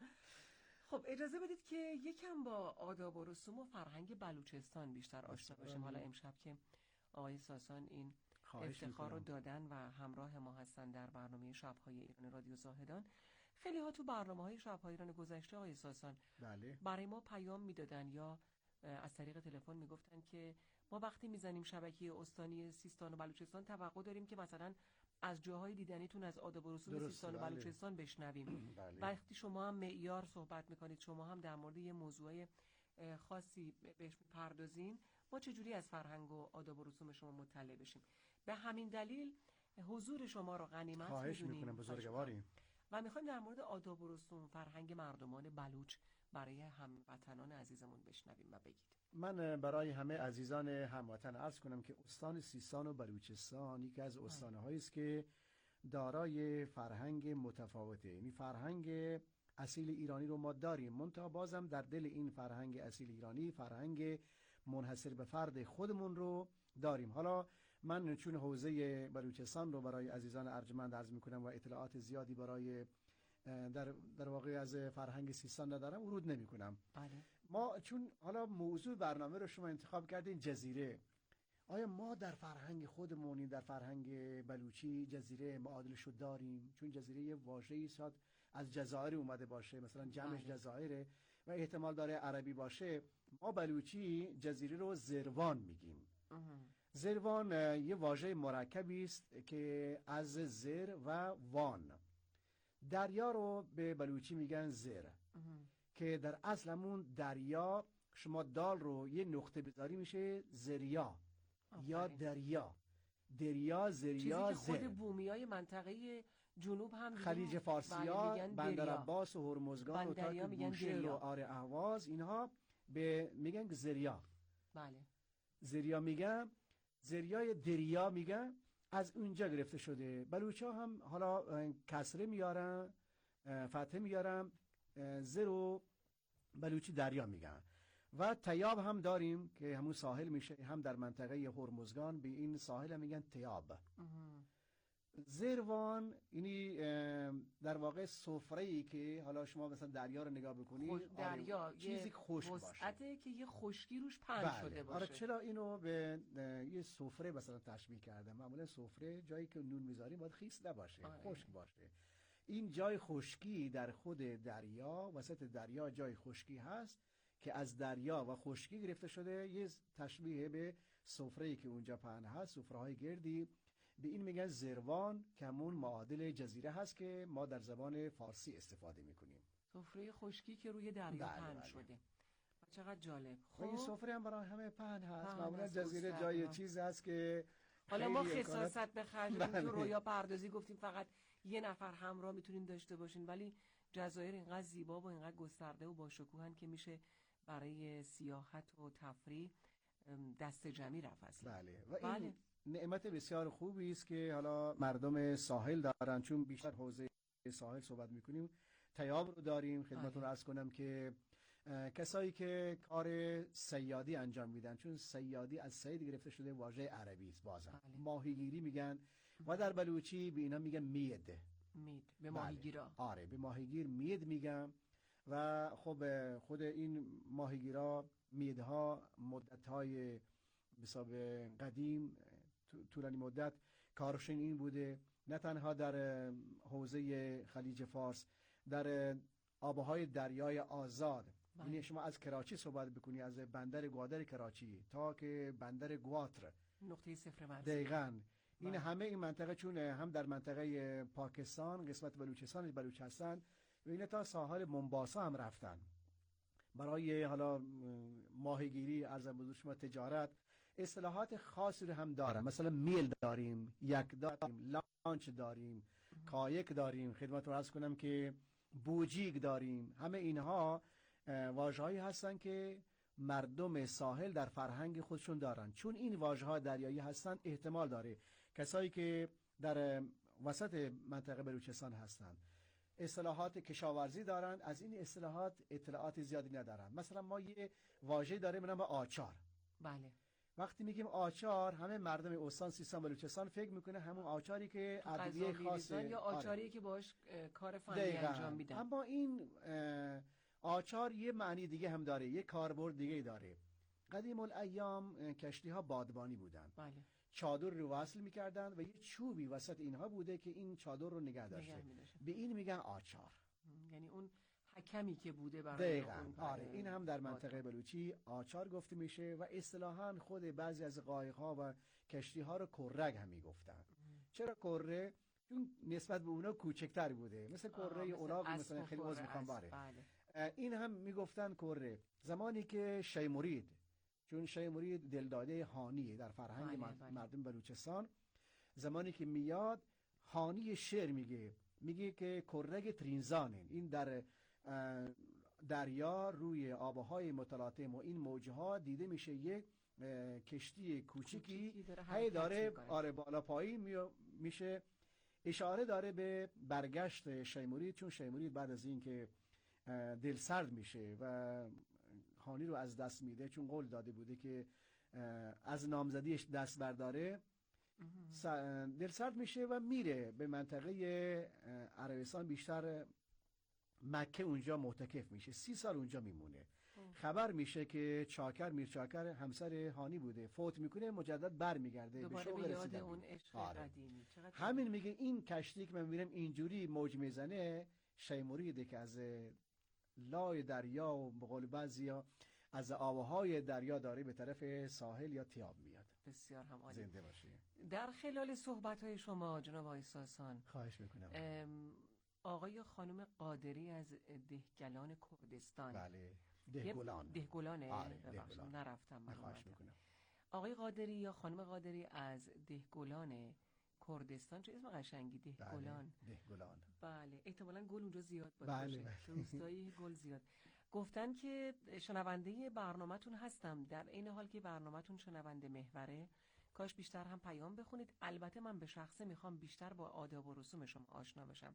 خب اجازه بدید که یکم با آداب و رسوم و فرهنگ بلوچستان بیشتر آشنا بشیم. حالا امشب که آقای ساسان این افتخار رو دادن و همراه ما هستن در برنامه شب‌های ایران رادیو زاهدان، خیلی ها تو برنامه‌های شب‌های ایران گذشته آقای ساسان برای ما پیام میدادن یا از طریق تلفن میگفتن که ما وقتی میزنیم شبکه استانی سیستان و بلوچستان توقع داریم که مثلا از جاهای دیدنیتون از آداب و رسوم سیستان و بلوچستان بشنویم. وقتی شما هم معیار صحبت میکنید، شما هم در مورد یه موضوع خاصی بهش میپردازین، ما چجوری از فرهنگ و آداب و رسوم شما مطلع بشیم؟ به همین دلیل حضور شما رو غنیمت میدونیم. خواهش میکنم بزرگواری. و میخوایم در مورد آداب و رسوم فرهنگ مردمان بلوچ برای هموطنان عزیزمون بشنویم و بگید. من برای همه عزیزان هموطن عرض کنم که استان سیستان و بلوچستان یکی از استان‌هایی است که دارای فرهنگ متفاوته، یعنی فرهنگ اصیل ایرانی رو ما داریم، منتها بازم در دل این فرهنگ اصیل ایرانی فرهنگ منحصر به فرد خودمون رو داریم. حالا من چون حوزه بلوچستان رو برای عزیزان ارجمند عرض میکنم و اطلاعات زیادی برای در واقع از فرهنگ سیستان ندارم، ورود نمی کنم. ما چون حالا موضوع برنامه رو شما انتخاب کردین جزیره، آیا ما در فرهنگ خودمون، در فرهنگ بلوچی جزیره معادلش رو داریم؟ چون جزیره یه واژه‌ای شاید از جزایر اومده باشه، مثلا جمعش جزایره و احتمال داره عربی باشه. ما بلوچی جزیره رو زروان میگیم. زروان یه واژه مرکبی است که از زر و وان. دریا رو به بلوچی میگن زر که در اصل همون دریا، شما دال رو یه نقطه بذاری میشه زریا یا دریا. دریا، زریا، چیزی که خود بومیای منطقه جنوب هم خلیج فارسیا، بندر عباس و هرمزگان و تا که بوشهر و آر اهواز، اینها به میگن زریا. بله. زریا میگن، زریای دریا میگن، از اونجا گرفته شده. بلوچا هم حالا کسره میارن، فتحه میارن، زر و بلوچی دریا میگن. و تیاب هم داریم که همون ساحل میشه، هم در منطقه هرمزگان به این ساحل هم میگن تیاب. زروان یعنی در واقع سفره‌ای که حالا شما مثلا دریا رو نگاه بکنید، دریا چیزی خشک باشه که یه خشکی روش پهن شده باشه. آره، چرا اینو به یه سفره مثلا تشبیه کردم؟ معمولا سفره جایی که نون میذاریم باید خیس نباشه، خشک باشه. این جای خشکی در خود دریا، وسط دریا جای خشکی هست که از دریا و خشکی گرفته شده، یه تشبیه به سفره‌ای که اونجا پهن هست، سفره‌های گردی. به این میگن زروان که همون معادل جزیره هست که ما در زبان فارسی استفاده میکنیم. سفره خشکی که روی دریا پهن شده. چقدر جالب. خب این سفره هم برای همه پهن هست. معمولا جزیره جای چیز هست که حالا ما خصاصت به خرج تو رویا پردازی گفتیم فقط یه نفر همراه میتونین داشته باشین، ولی جزایر اینقدر زیبا و اینقدر گسترده و با شکوهن که میشه برای سیاحت و تفریح دست جمعی رفت اصلا. بله. و این نعمت بسیار خوبی است که حالا مردم ساحل دارن، چون بیشتر حوزه ساحل صحبت میکنیم. تیاب رو داریم، خدمتتون عرض کنم که کسایی که کار صیادی انجام میدن، چون صیادی از صید گرفته شده واژه عربی است، بازم ماهیگیری میگن و در بلوچی به اینا میگن مید به ماهیگیرا. آره، به ماهیگیر مید میگم. و خب خود این ماهیگیرا میدها مدت‌های حساب قدیم طولانی مدت کارشون این بوده، نه تنها در حوزه خلیج فارس، در آبهای دریای آزاد. یعنی شما از کراچی صحبت بکنی، از بندر گوادر کراچی تا که بندر گواتر، نقطه صفر مرزی. دقیقاً این همه این منطقه، چون هم در منطقه پاکستان قسمت بلوچستان بلوچ هستن و این تا ساحل منباسا هم رفتن برای حالا ماهیگیری، عرضم حضور شما تجارت. اصطلاحات خاصی رو هم دارن، مثلا میل داریم، یک داریم، لانچ داریم، کایک داریم، خدمت رو عرض کنم که بوجیک داریم. همه اینها واژه‌هایی هستن که مردم ساحل در فرهنگ خودشون دارن. چون این واژه‌ها دریایی هستن، احتمال داره کسایی که در وسط منطقه بلوچستان هستن اصطلاحات کشاورزی دارن، از این اصطلاحات اطلاعات زیادی ندارن. مثلا ما یه واژه داریم به نام آچار. بله. وقتی میگیم آچار، همه مردم استان سیستان بلوچستان فکر میکنه همون آچاری که ادویه خاصه یا آچاری که باش کار فنی انجام میدن. اما این آچار یه معنی دیگه هم داره، یه کاربرد دیگه داره. قدیم الایام کشتی ها بادبانی بودن. بله. چادر رو وصل میکردن و یه چوبی وسط اینها بوده که این چادر رو نگه داشته. به این میگن آچار. یعنی اون حکمی که بوده برای اون. آره، این هم در منطقه بلوچی آچار گفته میشه و اصطلاحاً خود بعضی از قایق‌ها و کشتی‌ها رو کرگ هم میگفتن. چرا کره؟ چون نسبت به اونا کوچکتر بوده، مثل کره اولاغ، مثلا خیلی عوض میخوام باره. این هم میگفتن کره. زمانی که شیمرید، چون شیمرید دلداده هانی در فرهنگ مردم بلوچستان، زمانی که میاد هانی شعر میگه که کرگ ترینزانه، این در دریا روی آبهای متلاطم و این موجها دیده میشه یک کشتی کوچیکی هی داره آره بالا پایین میشه، اشاره داره به برگشت شیمرید. چون شیمرید بعد از این که دل سرد میشه و خانی رو از دست میده، چون قول داده بوده که از نامزدیش دست برداره، دل سرد میشه و میره به منطقه عربستان، بیشتر مکه اونجا معتکف میشه، 30 سال اونجا میمونه. خبر میشه که چاکر، میر چاکر همسر هانی بوده، فوت میکنه، مجدد برمیگرده به شوق رسیدگی. اون عشق قدیمی. همین میگه این کشتی که من میبینم اینجوری موج میزنه، شیمریده که از لای دریا و به قول بعضیا از آبهای دریا داره به طرف ساحل یا تیاب میاد. بسیار هم عالی. زنده باشی. در خلال صحبت‌های شما جناب آقای ساسان، خواهش میکنم، آقای خانم قادری از دهگلان کردستان. بله، دهگلانه. آره، دهگلان. نرفتم. خواهش میکنم. آقای قادری یا خانم قادری از دهگلان کردستان، چه اسم قشنگی، دهگلان. دهگلان. بله، احتمالاً گل اونجا زیاد باشه. بله. روستایی گل زیاد. گفتن که شنونده برنامه‌تون هستم، در این حال که برنامه‌تون شنونده محوره، کاش بیشتر هم پیام بخونید. البته من به شخصه میخوام بیشتر با آداب و رسوم شما آشنا بشم.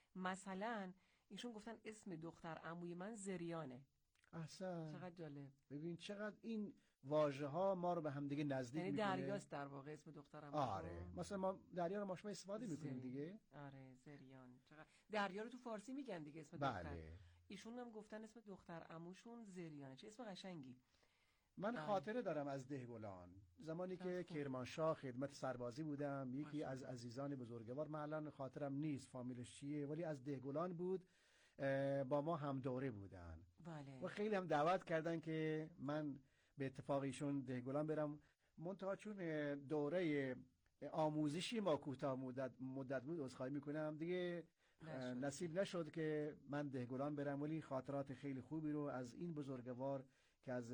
مثلا ایشون گفتن اسم دختر عموی من زریانه. احسن. چقدر جالب. ببین چقدر این واژه ها ما رو به هم دیگه نزدیک میکنه. یعنی دریاست در واقع اسم دختر عموی. آره، مثلا ما دریا رو ما شما استفاده میکنیم دیگه. آره، زریان. چقدر دریا رو تو فارسی میگن دیگه اسم بله. دختر. ایشون هم گفتن اسم دختر عموشون زریانه. چه اسم قشنگی. من خاطره دارم از دهگلان، زمانی که کرمانشاه خدمت سربازی بودم، یکی از عزیزان بزرگوار، من الان خاطرم نیست فامیلش چیه، ولی از دهگلان بود، با ما هم دوره بودن. بله. و خیلی هم دعوت کردن که من به اتفاق ایشون دهگلان برم، منتها چون دوره آموزشی ما کوتاه مدت بود، عذرخواهی میکنم دیگه نصیب نشد که من دهگلان برم، ولی خاطرات خیلی خوبی رو از این بزرگوار که از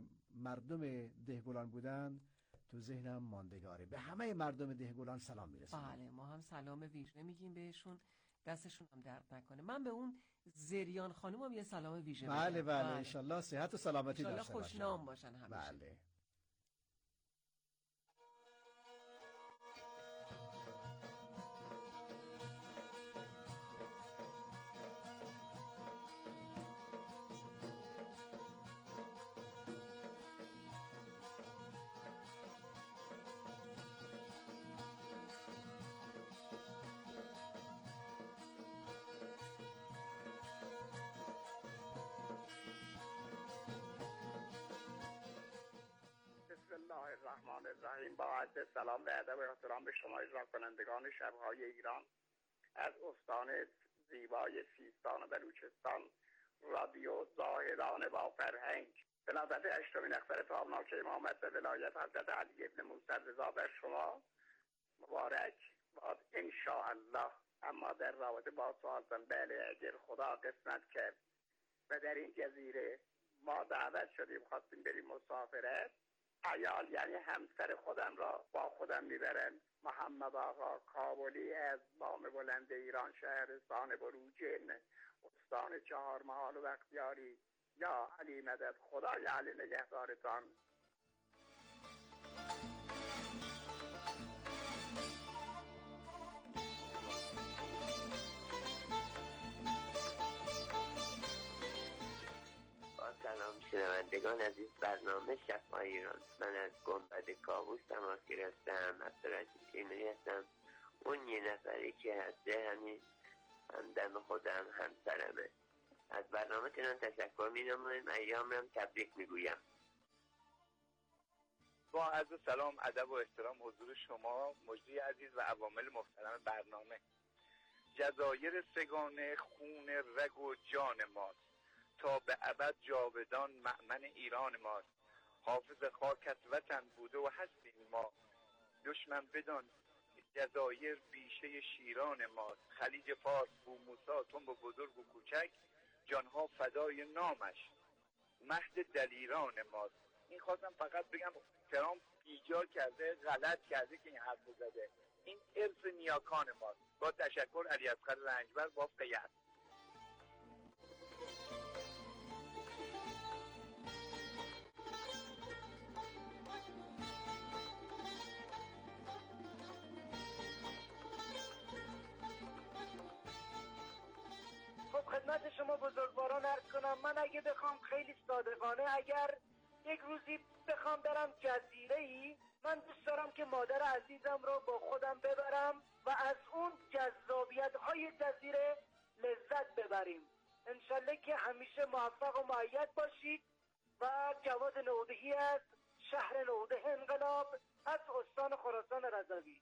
مردم دهگلان بودن تو ذهنم ماندگاره. به همه مردم دهگلان سلام میرسونم. بله، ما هم سلام ویژه میگیم بهشون، دستشون هم درد نکنه. من به اون زریان خانم هم یه سلام ویژه میگم. بله انشالله صحت و سلامتی داشته باشن. انشالله خوشنام باشن همیشه. بله. سلام و ادب و احترام به شما اجرا کنندگان شب‌های ایران از استان زیبای سیستان و بلوچستان، رادیو زاهدان با فرهنگ. به نوبت 8مین اختر تابناک امامت به ولایت حضرت علی ابن موسی رضا بر شما مبارک باد انشاءالله. اما در رابطه با سوالتان، بله اگر خدا قسمت کرد و در این جزیره ما دعوت شدیم خواستیم بریم مسافرت، عیال یعنی همسر خودم را با خودم میبرن. محمد آقا کابلی از بام بلند ایران، شهرستان بروجین، استان چهارمحال و بختیاری. یا علی مدد، خدای علی نگهدارتان. سلام شنوندگان عزیز برنامه شب‌های ایران. من از گنبد کاووس تماس گرفتم. عبدالعزیز اینوی هستم. اون یه نفری که هسته همین همدم خودم همسرمه. از برنامه تنان تشکر می‌نمایم. ایام هم تبریک میگویم. با عرض سلام، ادب و احترام حضور شما مجری عزیز و عوامل محترم برنامه. جزایر سگانه خون رگ و جان ماست، تا به ابد جاودان مأمن ایران ماست. حافظ خاکت وطن بوده و هستیم ما، دشمن بدان جزایر بیشه شیران ماست. خلیج فارس بو موسی تنب و بزرگ و کوچک، جانها فدای نامش مهد دلیران ماست. این خواستم فقط بگم ترامپ ایجاد کرده، غلط کرده که این حرف زده. این ارث نیاکان ماست. با تشکر، علی اصغر رنجبر، بافت یزد. خدمت شما بزرگواران عرض کنم، من اگه بخوام خیلی صادقانه، اگر یک روزی بخوام برم جزیره‌ای، من دوست دارم که مادر عزیزم رو با خودم ببرم و از اون جذابیت‌های جزیره لذت ببریم. انشالله که همیشه موفق و مؤید باشید. و جواد نودهی از شهر نوده انقلاب از استان خراسان رضوی.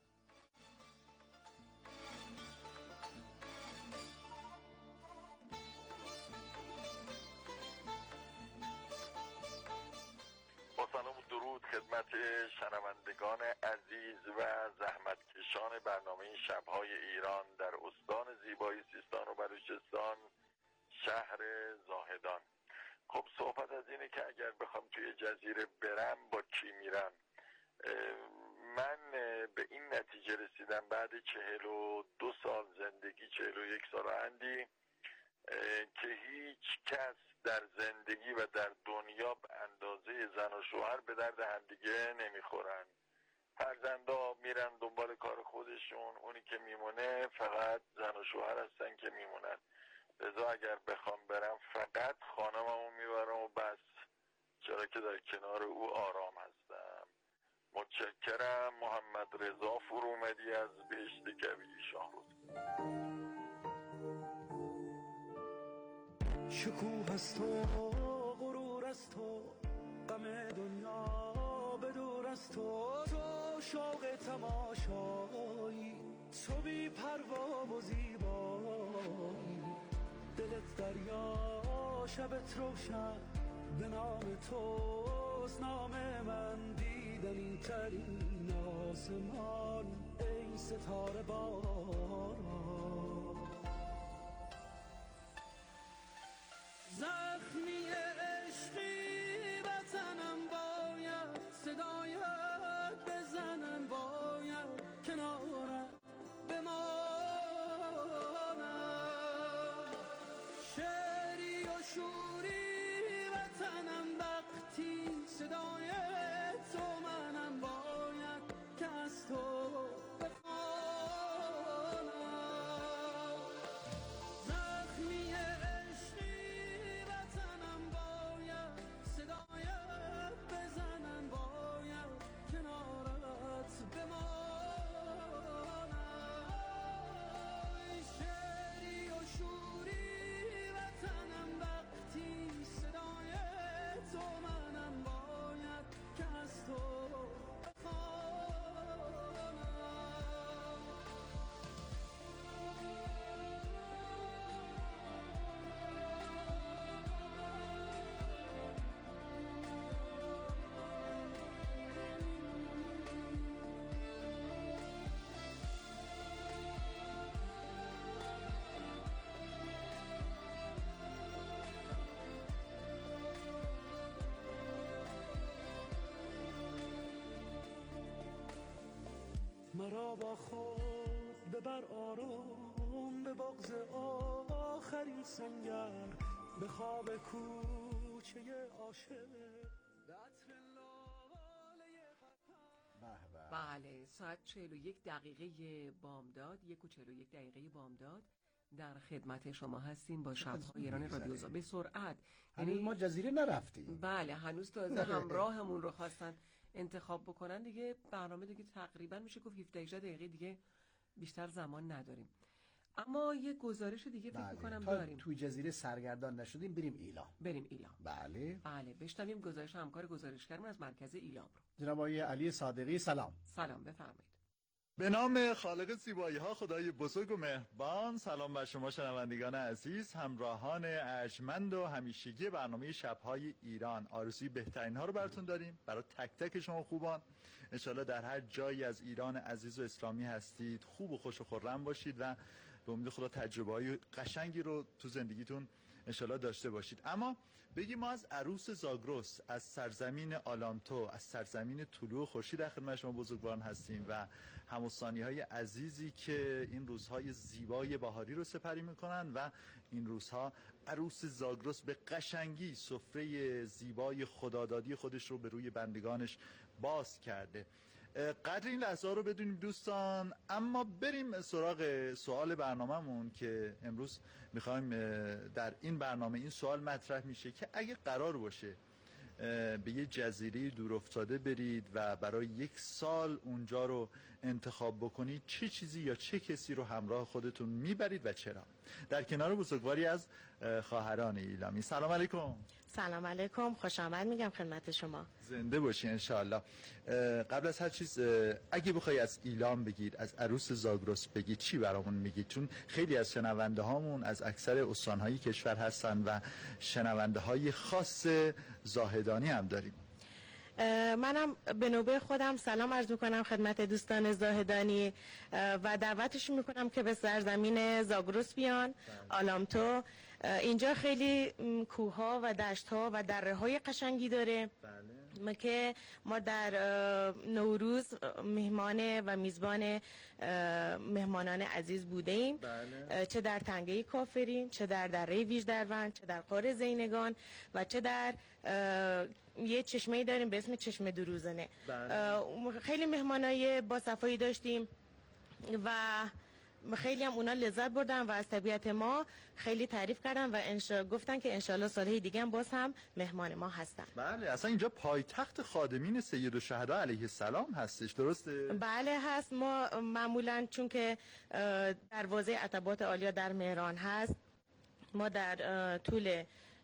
با سلام و درود خدمت شنوندگان عزیز و زحمتکشان برنامه شب‌های ایران در استان زیبای سیستان و بلوچستان، شهر زاهدان. خب صحبت از اینه که اگر بخوام توی جزیره برم با کی میرم. من به این نتیجه رسیدم بعد 42 سال زندگی، 41 سال اندی، که هیچ کس در زندگی و در دنیا به اندازه زن و شوهر به درد همدیگه نمیخورن. فرزندا میرن دنبال کار خودشون، اونی که میمونه فقط زن و شوهر هستن که میمونن. لذا اگر بخوام برم فقط خانممو میبرم و بس، چرا که در کنار او آرام هستم. متشکرم. محمد رضا فرومدی از بهشت کوی شاهرود. شکوه از تو، غرور از تو، غم دنیا به دور از تو، تو شوق تماشایی، تو بی پروا و زیبایی، دلت دریا شبت روشن، به نام توست نام من، دیدنی ترین آسمان ای ستاره باران. زخمی عشقی وطنم باید، صدایت بزنم باید، کنارت بمانم. شعری و شوری وطنم وقتی، صدای تو منم باید که از تو بخوانم. مرا با خود ببر آرام به بغض آخرین سنگر، به خواب کوچه عاشق. بله، ساعت 41 دقیقه بامداد، 1:41 بامداد در خدمت شما هستیم با شب‌های ایران رادیو به سرعت. یعنی ما جزیره نرفتیم. بله، هنوز تازه همراهمون رو خواستن انتخاب بکنن دیگه. برنامه دیگه تقریبا میشه گفت 17 دقیقه دیگه بیشتر زمان نداریم. اما یه گزارش دیگه فکر می‌کنم داریم. توی جزیره سرگردان نشدیم، بریم ایلام. بله بشنویم گزارش همکار گزارشگرمون از مرکز ایلام رو. جناب آقای علی صادقی، سلام. سلام، بفرمایید. به نام خالق زیبایی‌ها، خدای بزرگ و مهربان. سلام بر شما شنوندگان عزیز، همراهان ارجمند و همیشگی برنامه شب‌های ایران. آرزوی بهترین ها رو براتون داریم، برای تک تک شما خوبان. انشالله در هر جایی از ایران عزیز و اسلامی هستید خوب و خوش و خرم باشید و به امید خدا تجربه‌های قشنگی رو تو زندگیتون انشالله داشته باشید. اما بگیم ما از عروس زاگرس، از سرزمین آلامتو، از سرزمین طلوع خورشید در خدمت شما بزرگواران هستیم و هموطنی‌های عزیزی که این روزهای زیبای بهاری رو سپری میکنن و این روزها عروس زاگرس به قشنگی سفره زیبای خدادادی خودش رو به روی بندگانش باز کرده. قدر این لحظه رو بدونیم دوستان. اما بریم سراغ سوال برنامه‌مون که امروز میخوایم در این برنامه این سوال مطرح میشه که اگه قرار باشه به یه جزیره دور افتاده برید و برای 1 سال اونجا رو انتخاب بکنید، چه چیزی یا چه کسی رو همراه خودتون میبرید و چرا؟ در کنار بزرگواری از خواهران ایلامی. سلام علیکم. سلام علیکم، خوش آمد میگم خدمت شما. زنده باشی انشاءالله. قبل از هر چیز اگه بخوای از ایلام بگید، از عروس زاگرس بگید، چی برامون میگید؟ چون خیلی از شنونده هامون از اکثر استانهای کشور هستن و شنونده های خاص زاهدانی هم داریم. منم به نوبه خودم سلام عرض میکنم خدمت دوستان زاهدانی و دعوتشون میکنم که به سرزمین زاگرس بیان، آلامتو. اینجا خیلی کوه‌ها و دشت‌ها و دره‌های قشنگی داره که ما در نوروز مهمان و میزبان مهمانان عزیز بوده ایم. چه در تنگه کافرین، چه در دره ویژدروند، چه در غار زینگان و چه در یه چشمه‌ای داریم به اسم چشمه دروزنه. خیلی مهمانای با صفایی داشتیم و خیلی هم اونا لذت بردن و از طبیعت ما خیلی تعریف کردن و گفتن که انشالله سالهای دیگه هم باز هم مهمان ما هستن. بله، اصلا اینجا پایتخت خادمین سیدالشهدا علیه السلام هستش، درسته؟ بله هست. ما معمولا چون که دروازه عتبات عالیا در مهران هست، ما در طول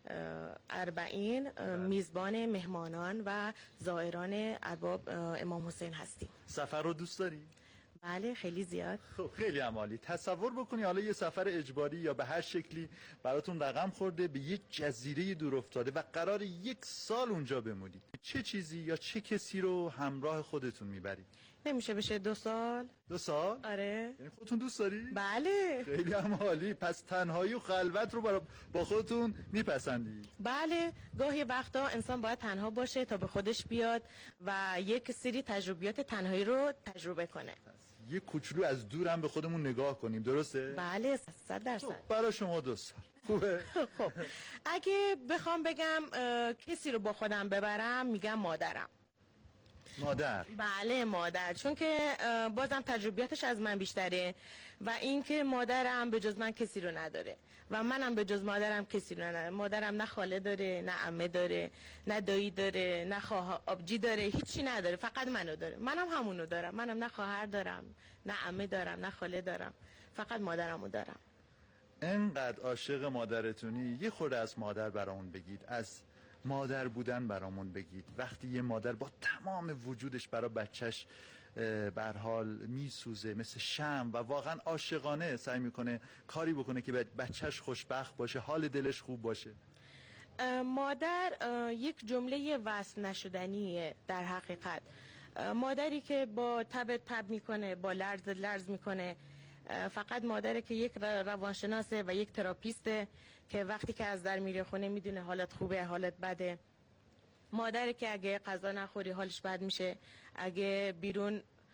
40 میزبان مهمانان و زائران ارباب امام حسین هستیم. سفر رو دوست داری؟ بله خیلی زیاد. خب خیلی عالی. تصور بکنی حالا یه سفر اجباری یا به هر شکلی براتون رقم خورده به یه جزیره دور افتاده و قرار 1 سال اونجا بمونید، چه چیزی یا چه کسی رو همراه خودتون میبرید؟ نمیشه بشه 2 سال. 2 سال؟ آره. یعنی خودتون دوست داری؟ بله. خیلی هم عالی. پس تنهایی و خلوت رو با خودتون میپسندی؟ بله، گاهی وقتا انسان باید تنها باشه تا به خودش بیاد و یک سری تجربیات تنهایی رو تجربه کنه. یه کوچولو از دور هم به خودمون نگاه کنیم، درسته؟ بله 100%. برای شما 2 سال خوبه؟ خب اگه بخوام بگم کسی رو با خودم ببرم میگم مادرم. مادر؟ بله مادر، چون که بازم تجربیاتش از من بیشتره و اینکه مادرم به جز من کسی رو نداره و منم به جز مادرم کسی رو نداره. مادرم نه خاله داره، نه عمه داره، نه دایی داره، نه آبجی داره، هیچی نداره، فقط منو داره. منم همونو دارم. منم نه خواهر دارم، نه عمه دارم، نه خاله دارم، فقط مادرمو دارم. انقدر عاشق مادرتونی، یه خورده از مادر برامون بگید، از مادر بودن برامون بگید. وقتی یه مادر با تمام وجودش برای بچهش بر حال میسوزه مثل شمع و واقعا عاشقانه سعی میکنه کاری بکنه که بچهش خوشبخت باشه، حال دلش خوب باشه. مادر یک جمله وصف نشدنیه در حقیقت. مادری که با تب میکنه، با لرز میکنه. فقط مادره که یک روانشناسه و یک تراپیسته که وقتی که از در میره خونه میدونه حالت خوبه حالت بده. مادره که اگه غذا نخوری حالش بد میشه، اگه بیرون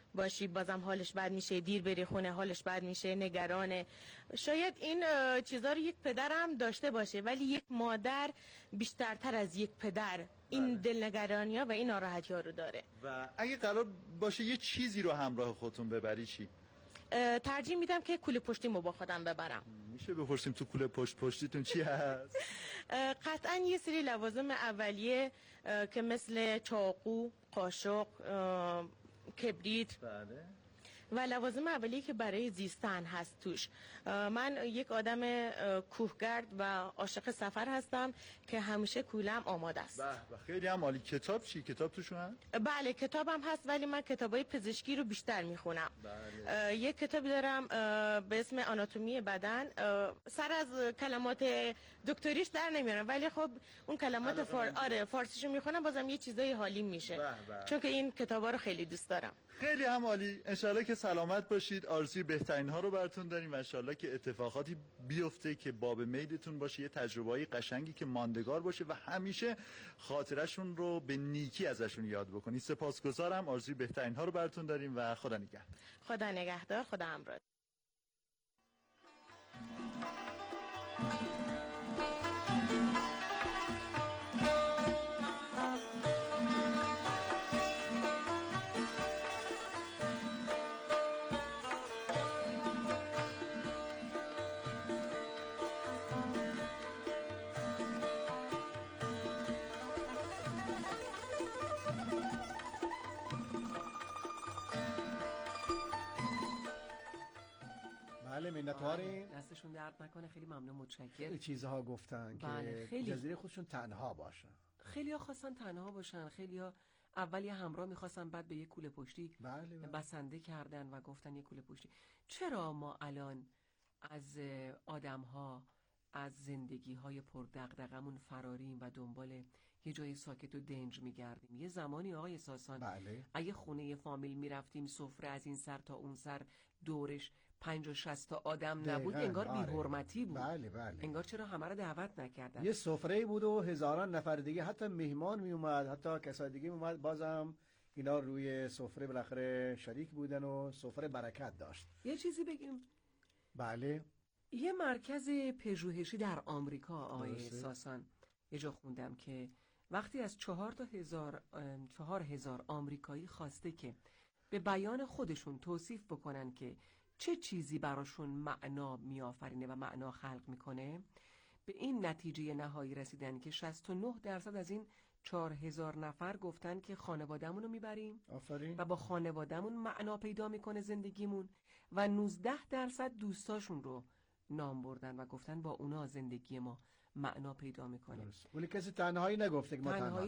باشی بازم حالش بد میشه، دیر بری خونه حالش بد میشه، نگرانه. شاید این چیزا رو یک پدر هم داشته باشه، ولی یک مادر بیشترتر از یک پدر این دلنگرانی‌ها و این ناراحتی‌ها رو داره. و اگه قرار باشه یه چیزی رو همراه خودتون ببری چی؟ ترجیح میدم که کوله پشتیمو با خودم ببرم. میشه بپرسیم تو کوله پشتیتون چی هست؟ قطعا یه سری لوازم اولیه که مثل چاقو، قاشق، کبریت، بله، و لوازم اولیه که برای زیستن هست توش. من یک آدم کوهگرد و عاشق سفر هستم که همیشه کولم آماده است. و خیلی هم عالی. کتاب چی؟ کتاب توشون هست؟ بله کتابم هست، ولی من کتابای پزشکی رو بیشتر میخونم. بله. یک کتابی دارم به اسم آناتومی بدن. سر از کلمات دکتریش در نمیارم، ولی خب اون کلمات فارسیشو میخونم، بازم یه چیزای حالی میشه. چون که این کتابا رو خیلی دوست دارم. خیلی هم عالی. انشالله که سلامت باشید. آرزوی بهترین ها رو براتون داریم و انشالله که اتفاقاتی بیفته که باب میلتون باشه، یه تجربه‌ای قشنگی که ماندگار باشه و همیشه خاطرشون رو به نیکی ازشون یاد بکنید. سپاسگزارم. آرزوی بهترین ها رو براتون داریم و خدا نگهدار. خدا نگهدار. خدا همراه. بله منتواریم. دستشون درد نکنه. خیلی ممنون، متشکرم. خیلی چیزها گفتن که خیلی. جزیره خودشون تنها باشن. خیلی ها خواستن تنها باشن، خیلی ها اول یه همراه میخواستن، بعد به یه کوله پشتی بسنده کردن و گفتن یه کوله پشتی. چرا ما الان از آدم ها، از زندگی های پر دغدغمون فراریم و دنبال یه جای ساکت و دنج میگردیم؟ یه زمانی آقای ساسان اگه خونه یه فامیل میرفتیم، سفره از این سر تا اون سر دورش 50-60 تا آدم نبود، انگار بی‌حرمتی بود. انگار چرا همه رو دعوت نکردن. یه سفره بود و هزاران نفر دیگه، حتی مهمان می اومد، حتی کسای دیگه می اومد، بازم اینا روی سفره بالاخره شریک بودن و سفره برکت داشت. یه چیزی بگیم. بله. یه مرکز پژوهشی در آمریکا آقای ساسان یه جا خوندم که وقتی از 4,000 آمریکایی خواسته که به بیان خودشون توصیف بکنن که چه چیزی براشون معنا میآفرینه و معنا خلق میکنه، به این نتیجه نهایی رسیدن که 69% از این 4,000 نفر گفتن که خانواده‌مون رو میبریم و با خانواده‌مون معنا پیدا میکنه زندگیمون، و 19% دوستاشون رو نام بردن و گفتن با اونا زندگی ما معنا پیدا میکنه. ولی کسی تنهایی نگفته که ما تنهایی